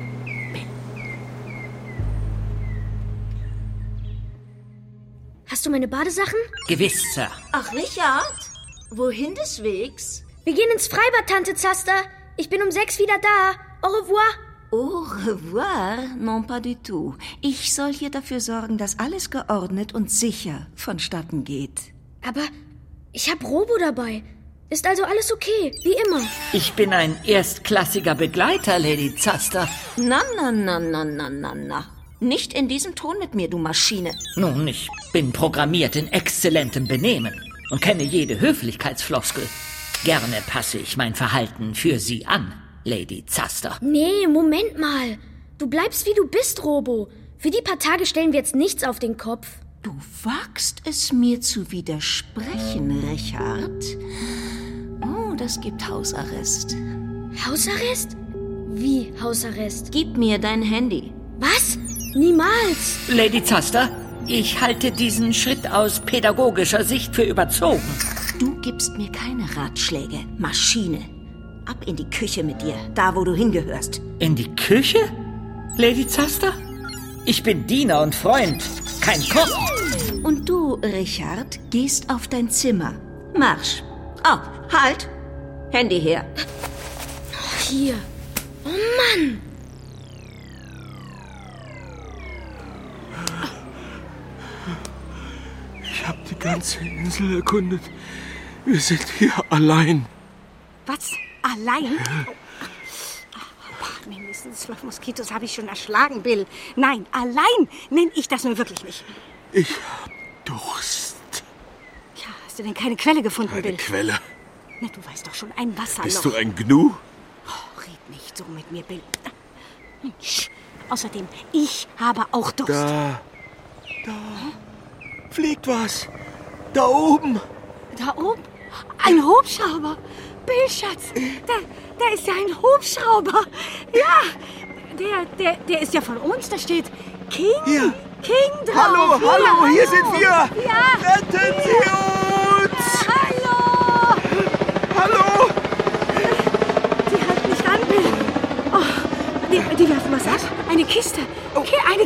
Speaker 5: Hast du meine Badesachen?
Speaker 4: Gewiss, Sir.
Speaker 16: Ach, Richard? Wohin des Wegs?
Speaker 5: Wir gehen ins Freibad, Tante Zaster. Ich bin um sechs wieder da. Au revoir.
Speaker 9: Au revoir, non pas du tout. Ich soll hier dafür sorgen, dass alles geordnet und sicher vonstatten geht.
Speaker 5: Aber ich hab Robo dabei. Ist also alles okay, wie immer.
Speaker 4: Ich bin ein erstklassiger Begleiter, Lady Zaster.
Speaker 9: Na, na, na, na, na, na, na. Nicht in diesem Ton mit mir, du Maschine.
Speaker 4: Nun, ich bin programmiert in exzellentem Benehmen und kenne jede Höflichkeitsfloskel. Gerne passe ich mein Verhalten für Sie an, Lady Zaster.
Speaker 5: Nee, Moment mal. Du bleibst wie du bist, Robo. Für die paar Tage stellen wir jetzt nichts auf den Kopf.
Speaker 9: Du wagst es mir zu widersprechen, Richard. Oh, das gibt Hausarrest.
Speaker 5: Hausarrest? Wie Hausarrest?
Speaker 9: Gib mir dein Handy.
Speaker 5: Was? Niemals.
Speaker 4: Lady Zaster, ich halte diesen Schritt aus pädagogischer Sicht für überzogen.
Speaker 9: Du gibst mir keine Ratschläge, Maschine. Ab in die Küche mit dir, da wo du hingehörst.
Speaker 4: In die Küche? Lady Zaster? Ich bin Diener und Freund, kein Koch.
Speaker 9: Und du, Richard, gehst auf dein Zimmer. Marsch. Oh, halt. Handy her.
Speaker 5: Hier. Oh Mann.
Speaker 10: Ich habe die ganze Insel erkundet. Wir sind hier allein.
Speaker 15: Was? Allein? Oh, mindestens zwölf Moskitos habe ich schon erschlagen, Bill. Nein, allein nenne ich das nun wirklich nicht.
Speaker 10: Ich hab Durst.
Speaker 15: Ja, hast du denn keine Quelle gefunden,
Speaker 10: Keine
Speaker 15: Bill?
Speaker 10: Quelle.
Speaker 15: Na, du weißt doch schon, ein Wasserloch.
Speaker 10: Bist du ein Gnu?
Speaker 15: Oh, red nicht so mit mir, Bill. Sch. Außerdem, ich habe auch Durst.
Speaker 10: Da. Da. Fliegt was. Da oben.
Speaker 15: Da oben? Ein Hubschrauber. Bill, Schatz, da, da ist ja ein Hubschrauber. Ja, der, der, der ist ja von uns. Da steht King.
Speaker 10: Hier.
Speaker 15: King drauf.
Speaker 10: Hallo,
Speaker 15: hier,
Speaker 10: hallo, hier
Speaker 15: hallo.
Speaker 10: sind wir.
Speaker 15: Ja.
Speaker 10: Retten Sie uns.
Speaker 15: Hallo.
Speaker 10: Hallo.
Speaker 15: Die halten nicht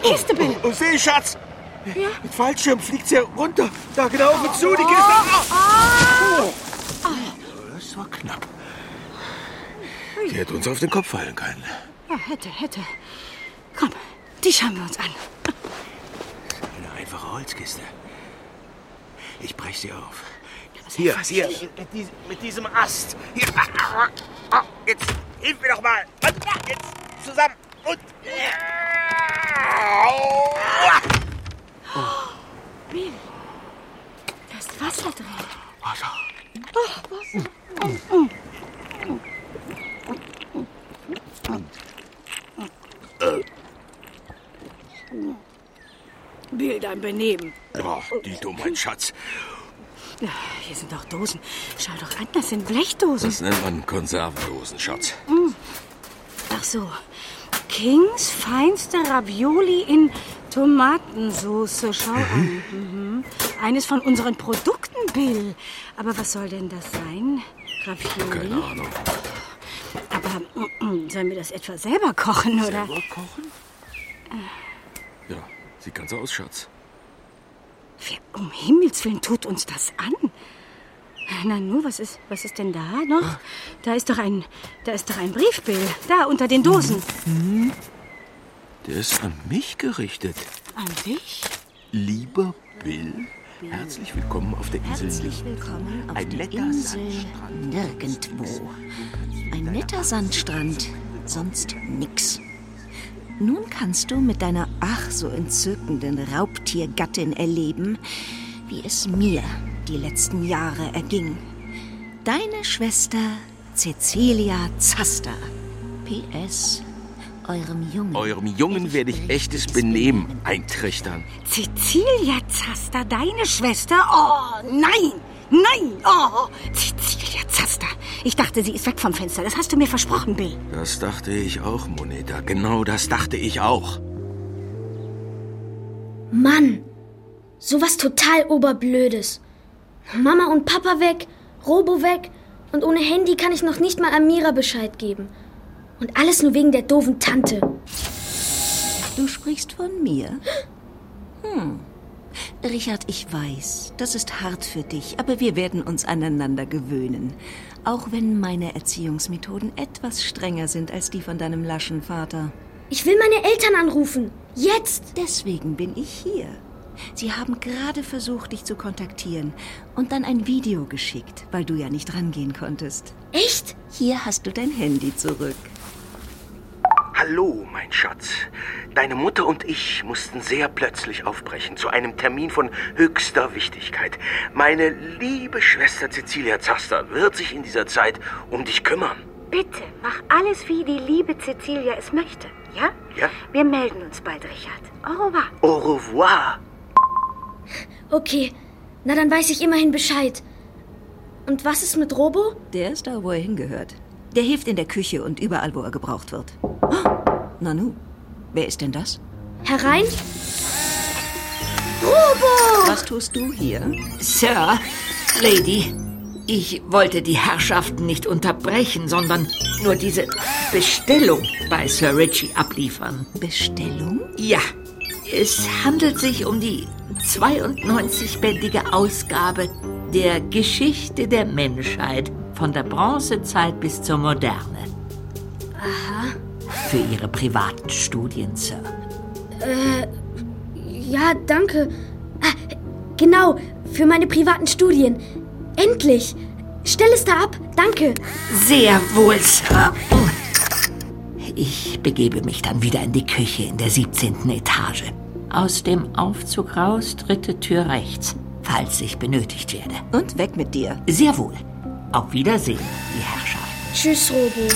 Speaker 15: Kiste, Bill.
Speaker 10: Oh, oh seh, Schatz.
Speaker 15: Ja?
Speaker 10: Mit Fallschirm fliegt sie runter. Da genau auf uns zu, die Kiste.
Speaker 15: Oh.
Speaker 10: Oh. Das war knapp. Die hätte uns auf den Kopf fallen können.
Speaker 15: Ja, hätte, hätte. Komm, die schauen wir uns an.
Speaker 10: Eine einfache Holzkiste. Ich brech sie auf.
Speaker 15: Hier,
Speaker 10: hier, mit, dies, mit diesem Ast. Hier. Oh, jetzt hilf mir doch mal. Und jetzt zusammen. Und.
Speaker 15: Oh. Bill, da ist Wasser drin.
Speaker 10: Wasser.
Speaker 15: Oh, Wasser. Oh, oh. Bill, dein Benehmen.
Speaker 10: Oh, die Dummheit, Schatz.
Speaker 15: Ja, hier sind doch Dosen. Schau doch an, das sind Blechdosen.
Speaker 10: Das nennt man Konservendosen, Schatz.
Speaker 15: Mm. Ach so. Kings feinste Ravioli in Tomatensauce. Schau an. Mhm. Eines von unseren Produkten, Bill. Aber was soll denn das sein? Ravioli?
Speaker 10: Keine Ahnung.
Speaker 15: Aber mm, sollen wir das etwa selber kochen, oder?
Speaker 10: Selber kochen? Ja, sieht ganz aus, Schatz.
Speaker 15: Wer um Himmels Willen tut uns das an? Na nu, was ist, was ist denn da noch? Da ist doch ein, da ist doch ein Brief, Bill. Da, unter den Dosen.
Speaker 10: Mhm. Der ist an mich gerichtet.
Speaker 15: An dich?
Speaker 10: Lieber Bill, herzlich willkommen auf der Insel.
Speaker 9: Herzlich willkommen auf
Speaker 10: ein
Speaker 9: der
Speaker 10: netter
Speaker 9: Insel
Speaker 10: Sandstrand.
Speaker 9: nirgendwo. Ein netter Sandstrand, sonst nix. Nun kannst du mit deiner ach so entzückenden Raubtiergattin erleben, wie es mir die letzten Jahre erging. Deine Schwester Cecilia Zaster. P S. Eurem Jungen.
Speaker 10: Eurem Jungen werde ich echtes Benehmen eintrichtern.
Speaker 15: Cecilia Zaster, deine Schwester? Oh, nein! Nein! Oh, Cecilia Zaster. Ich dachte, sie ist weg vom Fenster. Das hast du mir versprochen, Bill.
Speaker 10: Das dachte ich auch, Moneta. Genau das dachte ich auch.
Speaker 5: Mann, sowas total Oberblödes. Mama und Papa weg, Robo weg und ohne Handy kann ich noch nicht mal Amira Bescheid geben. Und alles nur wegen der doofen Tante.
Speaker 9: Du sprichst von mir? Hm. Richard, ich weiß, das ist hart für dich, aber wir werden uns aneinander gewöhnen. Auch wenn meine Erziehungsmethoden etwas strenger sind als die von deinem laschen Vater.
Speaker 5: Ich will meine Eltern anrufen. Jetzt!
Speaker 9: Deswegen bin ich hier. Sie haben gerade versucht, dich zu kontaktieren und dann ein Video geschickt, weil du ja nicht rangehen konntest.
Speaker 5: Echt?
Speaker 9: Hier hast du dein Handy zurück.
Speaker 7: Hallo, mein Schatz. Deine Mutter und ich mussten sehr plötzlich aufbrechen zu einem Termin von höchster Wichtigkeit. Meine liebe Schwester Cecilia Zaster wird sich in dieser Zeit um dich kümmern.
Speaker 17: Bitte, mach alles, wie die liebe Cecilia es möchte, ja?
Speaker 7: Ja?
Speaker 17: Wir melden uns bald, Richard. Au revoir.
Speaker 7: Au revoir.
Speaker 5: Okay, na dann weiß ich immerhin Bescheid. Und was ist mit Robo?
Speaker 9: Der ist da, wo er hingehört. Der hilft in der Küche und überall, wo er gebraucht wird. Oh, Nanu, wer ist denn das?
Speaker 5: Herein? Robo!
Speaker 9: Was tust du hier?
Speaker 4: Sir, Lady, ich wollte die Herrschaften nicht unterbrechen, sondern nur diese Bestellung bei Sir Richie abliefern.
Speaker 9: Bestellung?
Speaker 4: Ja, es handelt sich um die zweiundneunzigbändige Ausgabe der Geschichte der Menschheit von der Bronzezeit bis zur Moderne.
Speaker 5: Aha.
Speaker 4: Für Ihre privaten Studien, Sir.
Speaker 5: Äh, ja, danke. Ah, genau, für meine privaten Studien. Endlich. Stell es da ab, danke.
Speaker 4: Sehr wohl, Sir. Ich begebe mich dann wieder in die Küche in der siebzehnten Etage. Aus dem Aufzug raus, dritte Tür rechts, falls ich benötigt werde.
Speaker 9: Und weg mit dir.
Speaker 4: Sehr wohl. Auf Wiedersehen, die Herrschaft.
Speaker 5: Tschüss, Robo.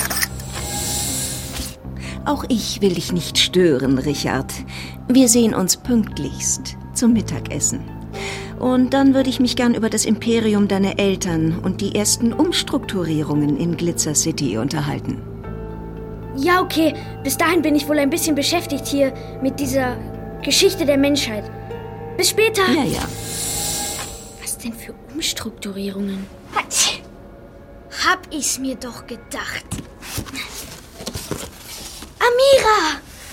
Speaker 9: Auch ich will dich nicht stören, Richard. Wir sehen uns pünktlichst zum Mittagessen. Und dann würde ich mich gern über das Imperium deiner Eltern und die ersten Umstrukturierungen in Glitzer City unterhalten.
Speaker 5: Ja, okay. Bis dahin bin ich wohl ein bisschen beschäftigt hier mit dieser Geschichte der Menschheit. Bis später.
Speaker 9: Ja, ja.
Speaker 5: Was denn für Umstrukturierungen? Hab ich's mir doch gedacht. Amira!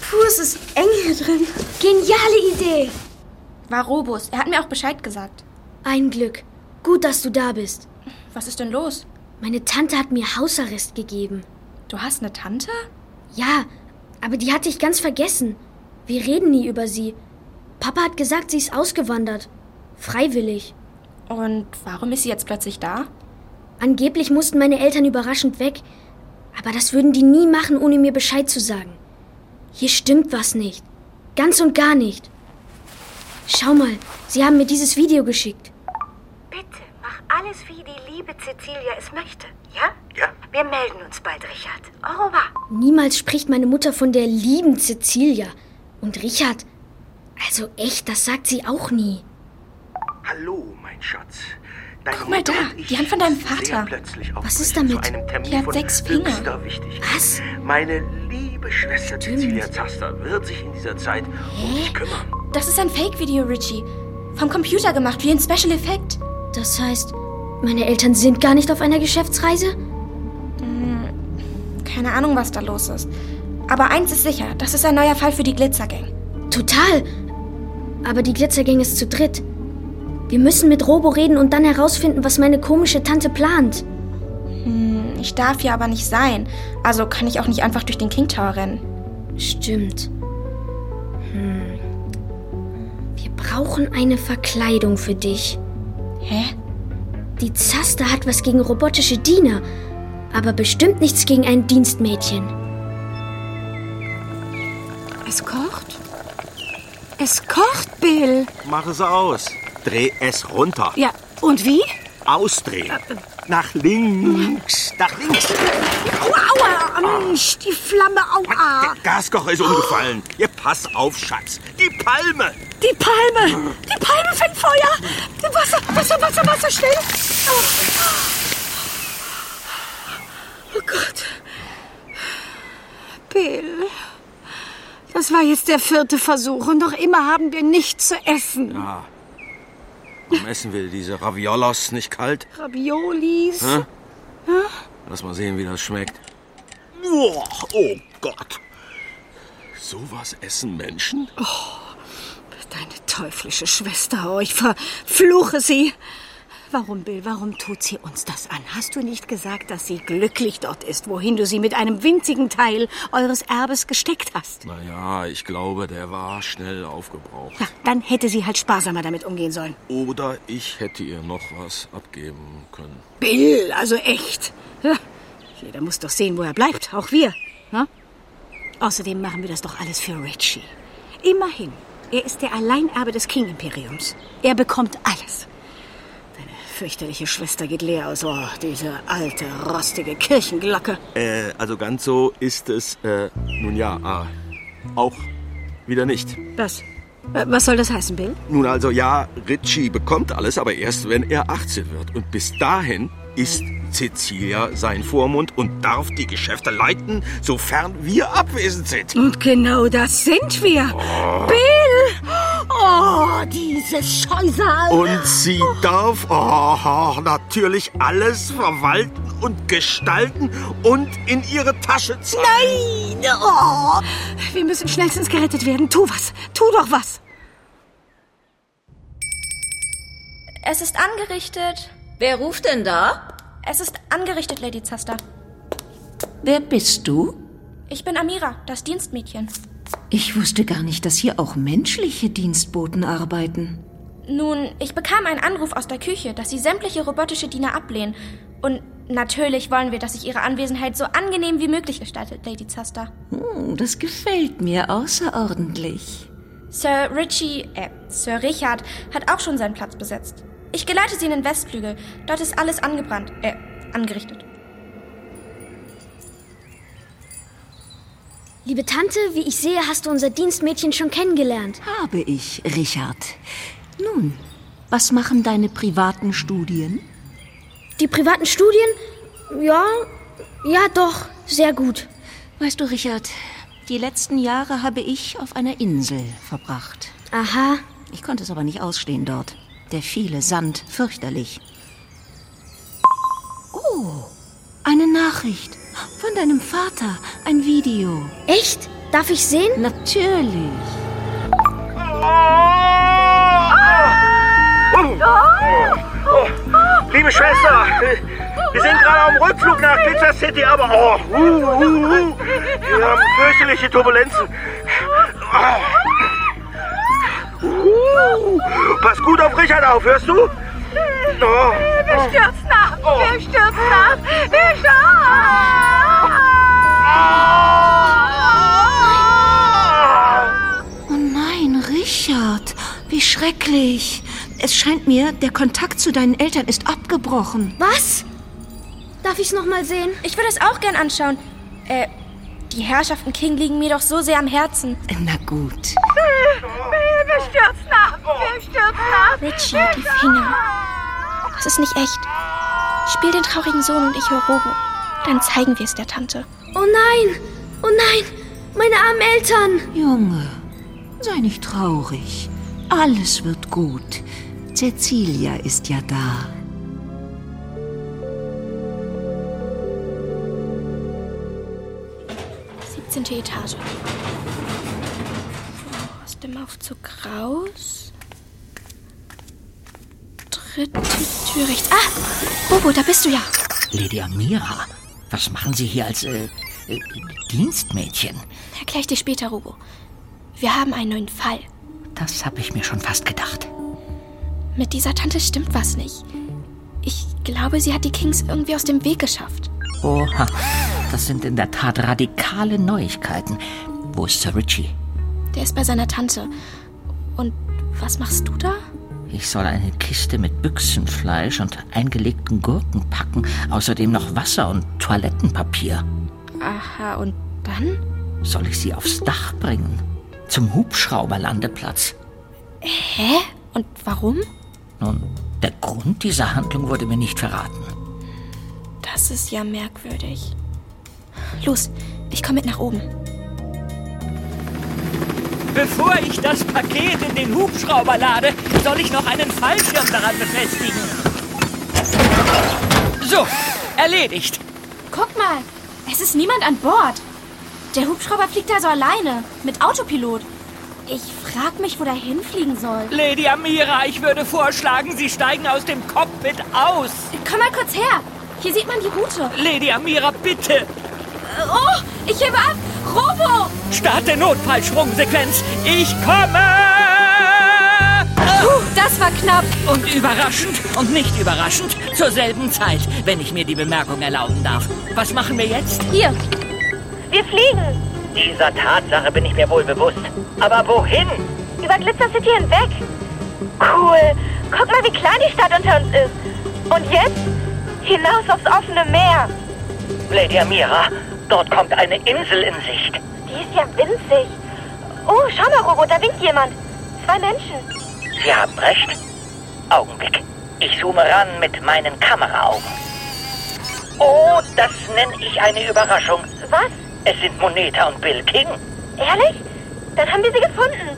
Speaker 5: Puh, es ist eng hier drin. Geniale Idee.
Speaker 6: War Robus. Er hat mir auch Bescheid gesagt.
Speaker 5: Ein Glück. Gut, dass du da bist.
Speaker 6: Was ist denn los?
Speaker 5: Meine Tante hat mir Hausarrest gegeben.
Speaker 6: Du hast eine Tante?
Speaker 5: Ja, aber die hatte ich ganz vergessen. Wir reden nie über sie. Papa hat gesagt, sie ist ausgewandert. Freiwillig.
Speaker 6: Und warum ist sie jetzt plötzlich da?
Speaker 5: Angeblich mussten meine Eltern überraschend weg. Aber das würden die nie machen, ohne mir Bescheid zu sagen. Hier stimmt was nicht. Ganz und gar nicht. Schau mal, sie haben mir dieses Video geschickt.
Speaker 17: Bitte, mach alles, wie die liebe Cecilia es möchte, ja?
Speaker 7: Ja.
Speaker 17: Wir melden uns bald, Richard. Au revoir.
Speaker 5: Niemals spricht meine Mutter von der lieben Cecilia. Und Richard, also echt, das sagt sie auch nie.
Speaker 7: Hallo, mein Schatz. Deine
Speaker 6: Guck mal da, die Hand von deinem Vater.
Speaker 5: Was ist damit?
Speaker 6: Die hat sechs Finger.
Speaker 5: Was?
Speaker 7: Meine liebe Schwester Cecilia Zaster wird sich in dieser Zeit um dich kümmern.
Speaker 6: Das ist ein Fake-Video, Richie. Vom Computer gemacht, wie ein Special Effekt.
Speaker 5: Das heißt, meine Eltern sind gar nicht auf einer Geschäftsreise?
Speaker 6: Hm, keine Ahnung, was da los ist. Aber eins ist sicher, das ist ein neuer Fall für die Glitzergang.
Speaker 5: Total. Aber die Glitzergang ist zu dritt. Wir müssen mit Robo reden und dann herausfinden, was meine komische Tante plant.
Speaker 6: Hm, ich darf hier aber nicht sein. Also kann ich auch nicht einfach durch den King Tower rennen.
Speaker 5: Stimmt. Hm. Wir brauchen eine Verkleidung für dich.
Speaker 6: Hä?
Speaker 5: Die Zaster hat was gegen robotische Diener, aber bestimmt nichts gegen ein Dienstmädchen.
Speaker 15: Es kocht? Es kocht, Bill.
Speaker 10: Mach es aus. Dreh es runter.
Speaker 15: Ja, und wie?
Speaker 10: Ausdrehen. Nach links. Nach links.
Speaker 15: Aua, aua, Mensch, die Flamme, aua.
Speaker 10: Der Gaskocher ist umgefallen. Ihr pass auf, Schatz. Die Palme.
Speaker 15: Die Palme. Die Palme fängt Feuer. Wasser, Wasser, Wasser, Wasser, schnell. Oh, oh Gott. Bill. Das war jetzt der vierte Versuch und noch immer haben wir nichts zu essen.
Speaker 10: Ja. Warum essen wir diese Raviolos nicht kalt?
Speaker 15: Raviolis?
Speaker 10: Hä?
Speaker 15: Ja?
Speaker 10: Lass mal sehen, wie das schmeckt. Oh, oh Gott. Sowas essen Menschen?
Speaker 15: Oh, deine teuflische Schwester, oh, ich verfluche sie. Warum, Bill, warum tut sie uns das an? Hast du nicht gesagt, dass sie glücklich dort ist, wohin du sie mit einem winzigen Teil eures Erbes gesteckt hast?
Speaker 10: Na ja, ich glaube, der war schnell aufgebraucht.
Speaker 15: Ja, dann hätte sie halt sparsamer damit umgehen sollen.
Speaker 10: Oder ich hätte ihr noch was abgeben können.
Speaker 15: Bill, also echt. Ja, jeder muss doch sehen, wo er bleibt, auch wir. Na? Außerdem machen wir das doch alles für Richie. Immerhin, er ist der Alleinerbe des King-Imperiums. Er bekommt alles. Fürchterliche Schwester geht leer aus. Oh, diese alte, rostige Kirchenglocke.
Speaker 10: Äh, also ganz so ist es, äh, nun ja, ah, auch wieder nicht.
Speaker 15: Was? Äh, was soll das heißen, Bill?
Speaker 10: Nun also, ja, Richie bekommt alles, aber erst, wenn er achtzehn wird. Und bis dahin ist Cecilia sein Vormund und darf die Geschäfte leiten, sofern wir abwesend sind.
Speaker 15: Und genau das sind wir.
Speaker 10: Oh.
Speaker 15: Bill! Oh, diese Scheusal.
Speaker 10: Und sie darf oh, natürlich alles verwalten und gestalten und in ihre Tasche zahlen.
Speaker 15: Nein! Oh. Wir müssen schnellstens gerettet werden. Tu was. Tu doch was.
Speaker 6: Es ist angerichtet.
Speaker 16: Wer ruft denn da?
Speaker 6: Es ist angerichtet, Lady Zaster.
Speaker 18: Wer bist du?
Speaker 6: Ich bin Amira, das Dienstmädchen.
Speaker 18: Ich wusste gar nicht, dass hier auch menschliche Dienstboten arbeiten.
Speaker 6: Nun, ich bekam einen Anruf aus der Küche, dass sie sämtliche robotische Diener ablehnen. Und natürlich wollen wir, dass sich ihre Anwesenheit so angenehm wie möglich gestaltet, Lady Zaster.
Speaker 18: Oh, das gefällt mir außerordentlich.
Speaker 6: Sir Richie, äh, Sir Richard hat auch schon seinen Platz besetzt. Ich geleite sie in den Westflügel. Dort ist alles angebrannt, äh, angerichtet.
Speaker 5: Liebe Tante, wie ich sehe, hast du unser Dienstmädchen schon kennengelernt.
Speaker 18: Habe ich, Richard. Nun, was machen deine privaten Studien?
Speaker 5: Die privaten Studien? Ja, ja doch, sehr gut.
Speaker 18: Weißt du, Richard, die letzten Jahre habe ich auf einer Insel verbracht.
Speaker 5: Aha.
Speaker 18: Ich konnte es aber nicht ausstehen dort. Der viele Sand, fürchterlich. Oh, eine Nachricht von deinem Vater, ein Video.
Speaker 5: Echt? Darf ich sehen?
Speaker 18: Natürlich.
Speaker 7: Liebe Schwester, wir sind gerade auf dem Rückflug nach Glitzer City, aber oh, uh, uh, uh, wir haben fürchterliche Turbulenzen. Oh. Uh, pass gut auf Richard auf, hörst du? Oh.
Speaker 17: Wir stürzen ab! Wir stürzen ab! Wir stürzen
Speaker 9: Oh nein, Richard, wie schrecklich. Es scheint mir, der Kontakt zu deinen Eltern ist abgebrochen.
Speaker 5: Was? Darf ich's noch mal sehen?
Speaker 6: Ich würde es auch gern anschauen. Äh, die Herrschaften King liegen mir doch so sehr am Herzen.
Speaker 9: Na gut.
Speaker 17: Wir stürzen ab! Wir stürzen ab!
Speaker 6: Richie, die Finger. Das ist nicht echt. Spiel den traurigen Sohn und ich höre Robo. Dann zeigen wir es der Tante.
Speaker 5: Oh nein! Oh nein! Meine armen Eltern!
Speaker 9: Junge, sei nicht traurig. Alles wird gut. Cecilia ist ja da.
Speaker 6: siebzehnte Etage. Aus dem Aufzug raus. Dritte Tür rechts. Ah! Bobo, da bist du ja.
Speaker 4: Lady Amira, was machen Sie hier als äh, äh, Dienstmädchen?
Speaker 6: Erklär ich dir später, Robo. Wir haben einen neuen Fall.
Speaker 4: Das habe ich mir schon fast gedacht.
Speaker 6: Mit dieser Tante stimmt was nicht. Ich glaube, sie hat die Kings irgendwie aus dem Weg geschafft.
Speaker 4: Oha, das sind in der Tat radikale Neuigkeiten. Wo ist Sir Richie?
Speaker 6: Der ist bei seiner Tante. Und was machst du da?
Speaker 4: Ich soll eine Kiste mit Büchsenfleisch und eingelegten Gurken packen. Außerdem noch Wasser und Toilettenpapier.
Speaker 6: Aha, und dann?
Speaker 4: Soll ich sie aufs Dach bringen? Zum Hubschrauberlandeplatz.
Speaker 6: Hä? Und warum?
Speaker 4: Nun, der Grund dieser Handlung wurde mir nicht verraten.
Speaker 6: Das ist ja merkwürdig. Los, ich komme mit nach oben.
Speaker 4: Bevor ich das Paket in den Hubschrauber lade, soll ich noch einen Fallschirm daran befestigen. So, erledigt.
Speaker 6: Guck mal, es ist niemand an Bord. Der Hubschrauber fliegt da so alleine, mit Autopilot. Ich frag mich, wo der hinfliegen soll.
Speaker 4: Lady Amira, ich würde vorschlagen, Sie steigen aus dem Cockpit aus.
Speaker 6: Komm mal kurz her. Hier sieht man die Route.
Speaker 4: Lady Amira, bitte.
Speaker 6: Oh, ich hebe ab. Robo!
Speaker 4: Starte Notfallsprungsequenz. Ich komme!
Speaker 6: Puh, das war knapp.
Speaker 4: Und überraschend und nicht überraschend zur selben Zeit, wenn ich mir die Bemerkung erlauben darf. Was machen wir jetzt?
Speaker 6: Hier.
Speaker 17: Wir fliegen.
Speaker 4: Dieser Tatsache bin ich mir wohl bewusst. Aber wohin?
Speaker 17: Über Glitzer City hinweg. Cool. Guck mal, wie klein die Stadt unter uns ist. Und jetzt hinaus aufs offene Meer.
Speaker 4: Lady Amira, dort kommt eine Insel in Sicht.
Speaker 17: Die ist ja winzig. Oh, schau mal, Robo, da winkt jemand. Zwei Menschen.
Speaker 4: Sie haben recht. Augenblick. Ich zoome ran mit meinen Kameraaugen. Oh, das nenne ich eine Überraschung.
Speaker 17: Was?
Speaker 4: Es sind Moneta und Bill King.
Speaker 17: Ehrlich? Dann haben wir sie gefunden.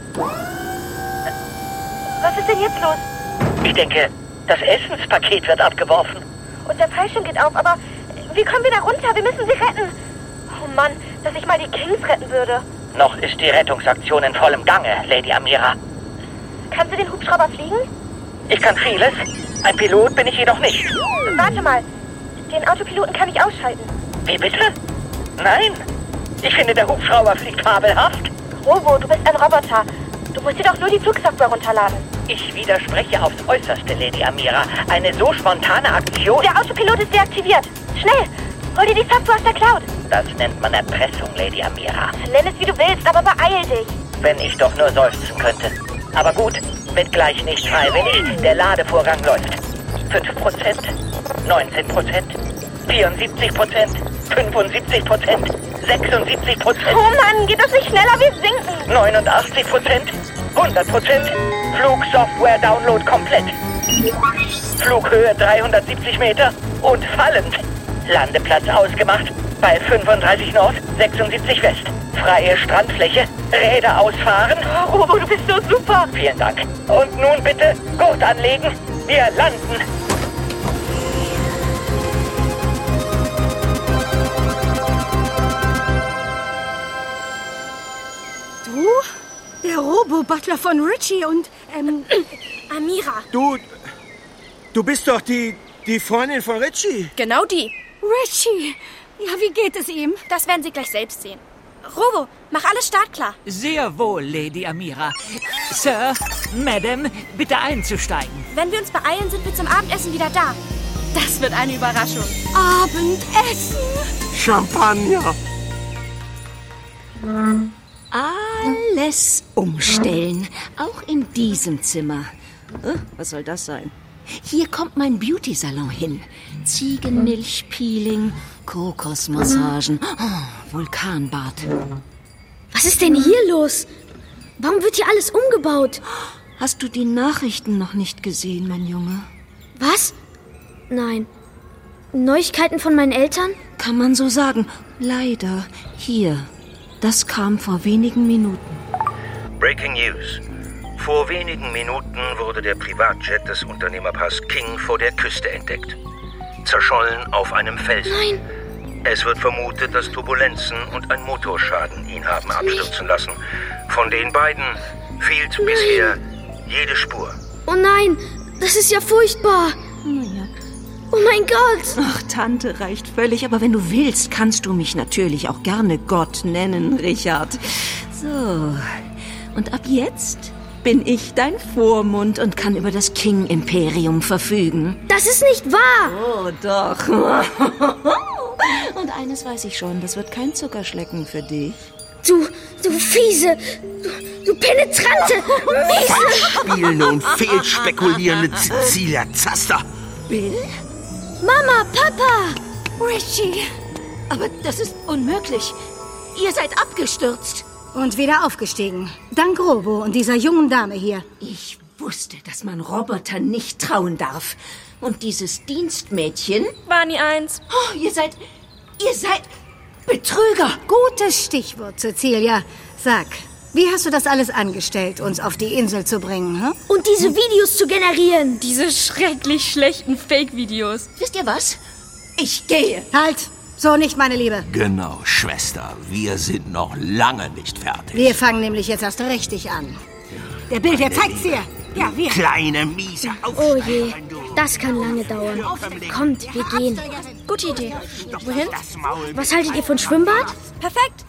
Speaker 17: Was ist denn jetzt los?
Speaker 4: Ich denke, das Essenspaket wird abgeworfen.
Speaker 17: Und der Fallschirm geht auf, aber wie kommen wir da runter? Wir müssen sie retten. Oh Mann, dass ich mal die Kings retten würde.
Speaker 4: Noch ist die Rettungsaktion in vollem Gange, Lady Amira.
Speaker 17: Kannst du den Hubschrauber fliegen?
Speaker 4: Ich kann vieles. Ein Pilot bin ich jedoch nicht.
Speaker 17: Warte mal. Den Autopiloten kann ich ausschalten.
Speaker 4: Wie bitte? Nein. Ich finde, der Hubschrauber fliegt fabelhaft.
Speaker 17: Robo, du bist ein Roboter. Du musst dir doch nur die Flugsoftware runterladen.
Speaker 4: Ich widerspreche aufs Äußerste, Lady Amira. Eine so spontane Aktion...
Speaker 17: Der Autopilot ist deaktiviert. Schnell, hol dir die Software aus der Cloud.
Speaker 4: Das nennt man Erpressung, Lady Amira.
Speaker 17: Nenn es, wie du willst, aber beeil dich.
Speaker 4: Wenn ich doch nur seufzen könnte. Aber gut, mit gleich nicht freiwillig. Der Ladevorgang läuft. fünf Prozent, neunzehn Prozent, vierundsiebzig Prozent, fünfundsiebzig Prozent, sechsundsiebzig Prozent.
Speaker 17: Oh Mann, geht das nicht schneller? Wir sinken.
Speaker 4: neunundachtzig Prozent, hundert Prozent. Flugsoftware-Download komplett. Flughöhe dreihundertsiebzig Meter und fallend. Landeplatz ausgemacht bei fünfunddreißig Nord, sechsundsiebzig West. Freie Strandfläche, Räder ausfahren.
Speaker 17: Oh, Robo, du bist so super.
Speaker 4: Vielen Dank. Und nun bitte Gurt anlegen. Wir landen.
Speaker 15: Robo, Butler von Richie und, ähm,
Speaker 6: Amira.
Speaker 10: Du, du bist doch die, die Freundin von Richie.
Speaker 6: Genau die.
Speaker 15: Richie. Ja, wie geht es ihm?
Speaker 6: Das werden Sie gleich selbst sehen. Robo, mach alles startklar.
Speaker 4: Sehr wohl, Lady Amira. Sir, Madam, bitte einzusteigen.
Speaker 6: Wenn wir uns beeilen, sind wir zum Abendessen wieder da. Das wird eine Überraschung.
Speaker 15: Abendessen?
Speaker 10: Champagner.
Speaker 18: Alles umstellen, auch in diesem Zimmer. Oh, was soll das sein? Hier kommt mein Beauty-Salon hin. Ziegenmilchpeeling, Kokosmassagen, oh, Vulkanbad.
Speaker 5: Was ist denn hier los? Warum wird hier alles umgebaut?
Speaker 18: Hast du die Nachrichten noch nicht gesehen, mein Junge?
Speaker 5: Was? Nein. Neuigkeiten von meinen Eltern?
Speaker 18: Kann man so sagen. Leider. Hier. Das kam vor wenigen Minuten.
Speaker 7: Breaking News. Vor wenigen Minuten wurde der Privatjet des Unternehmerpaars King vor der Küste entdeckt. Zerschollen auf einem Felsen.
Speaker 5: Nein.
Speaker 7: Es wird vermutet, dass Turbulenzen und ein Motorschaden ihn haben abstürzen lassen. Von den beiden fehlt nein. bisher jede Spur.
Speaker 5: Oh nein, das ist ja furchtbar.
Speaker 18: Naja.
Speaker 5: Oh mein Gott.
Speaker 18: Ach, Tante reicht völlig, aber wenn du willst, kannst du mich natürlich auch gerne Gott nennen, Richard. So, und ab jetzt bin ich dein Vormund und kann über das King-Imperium verfügen.
Speaker 5: Das ist nicht wahr.
Speaker 18: Oh, doch. Und eines weiß ich schon, das wird kein Zuckerschlecken für dich.
Speaker 5: Du, du fiese, du, du penetrante, miese...
Speaker 10: Falschspielende und fehlspekulierende Cecilia Zaster.
Speaker 18: Bill?
Speaker 5: Mama, Papa!
Speaker 18: Richie! Aber das ist unmöglich. Ihr seid abgestürzt.
Speaker 15: Und wieder aufgestiegen. Dank Robo und dieser jungen Dame hier.
Speaker 18: Ich wusste, dass man Roboter nicht trauen darf. Und dieses Dienstmädchen...
Speaker 6: War nie eins.
Speaker 18: Oh, ihr seid... Ihr seid... Betrüger.
Speaker 15: Gutes Stichwort, Cecilia. Sag, wie hast du das alles angestellt, uns auf die Insel zu bringen, hm?
Speaker 5: Und diese Videos zu generieren.
Speaker 6: Diese schrecklich schlechten Fake-Videos.
Speaker 18: Wisst ihr was? Ich gehe.
Speaker 15: Halt! So nicht, meine Liebe.
Speaker 10: Genau, Schwester. Wir sind noch lange nicht fertig.
Speaker 15: Wir fangen nämlich jetzt erst richtig an. Der Bill, der zeigt's dir. Ja, wir.
Speaker 10: Kleine, miese
Speaker 5: Oh je, das kann lange dauern. Kommt, wir gehen.
Speaker 6: Gute Idee. Wohin?
Speaker 5: Was haltet ihr von Schwimmbad?
Speaker 6: Perfekt.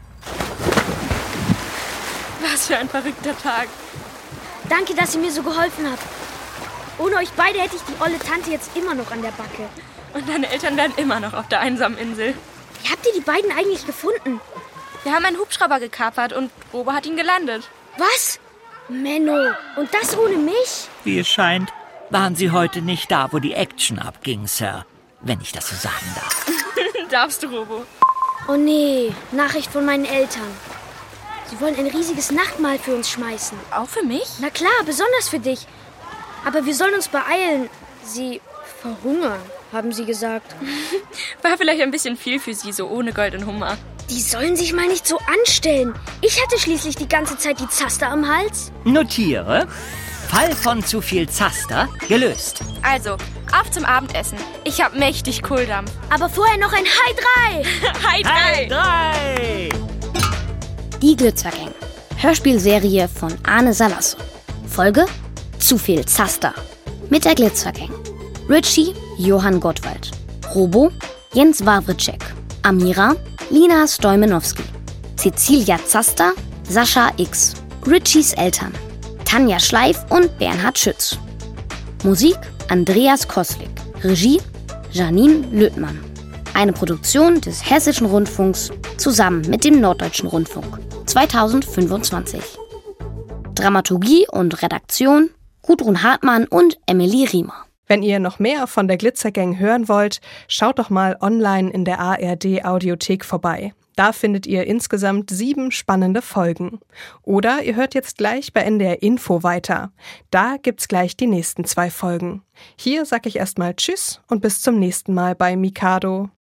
Speaker 6: Was für ein verrückter Tag.
Speaker 5: Danke, dass ihr mir so geholfen habt. Ohne euch beide hätte ich die olle Tante jetzt immer noch an der Backe.
Speaker 6: Und deine Eltern wären immer noch auf der einsamen Insel.
Speaker 5: Wie habt ihr die beiden eigentlich gefunden?
Speaker 6: Wir haben einen Hubschrauber gekapert und Robo hat ihn gelandet.
Speaker 5: Was? Menno, und das ohne mich?
Speaker 4: Wie es scheint, waren Sie heute nicht da, wo die Action abging, Sir. Wenn ich das so sagen darf.
Speaker 6: Darfst du, Robo.
Speaker 5: Oh nee, Nachricht von meinen Eltern. Sie wollen ein riesiges Nachtmahl für uns schmeißen.
Speaker 6: Auch für mich?
Speaker 5: Na klar, besonders für dich. Aber wir sollen uns beeilen. Sie verhungern, haben sie gesagt.
Speaker 6: War vielleicht ein bisschen viel für sie, so ohne Gold und Hummer.
Speaker 5: Die sollen sich mal nicht so anstellen. Ich hatte schließlich die ganze Zeit die Zaster am Hals.
Speaker 4: Notiere. Fall von zu viel Zaster gelöst.
Speaker 6: Also, auf zum Abendessen. Ich hab mächtig Kohldampf.
Speaker 5: Aber vorher noch ein Hi drei.
Speaker 6: Hi drei.
Speaker 4: Hi drei.
Speaker 3: Die Glitzergang. Hörspielserie von Arne Salasso. Folge Zu viel Zaster. Mit der Glitzergang. Richie, Johann Gottwald. Robo, Jens Wawritschek. Amira, Lina Stoimenowski. Cecilia Zaster, Sascha X. Richies Eltern. Tanja Schleif und Bernhard Schütz. Musik Andreas Koslik. Regie Janine Lötmann. Eine Produktion des Hessischen Rundfunks zusammen mit dem Norddeutschen Rundfunk zweitausendfünfundzwanzig. Dramaturgie und Redaktion Gudrun Hartmann und Emily Riemer.
Speaker 1: Wenn ihr noch mehr von der Glitzergang hören wollt, schaut doch mal online in der A R D-Audiothek vorbei. Da findet ihr insgesamt sieben spannende Folgen. Oder ihr hört jetzt gleich bei N D R Info weiter. Da gibt's gleich die nächsten zwei Folgen. Hier sag ich erstmal Tschüss und bis zum nächsten Mal bei Mikado.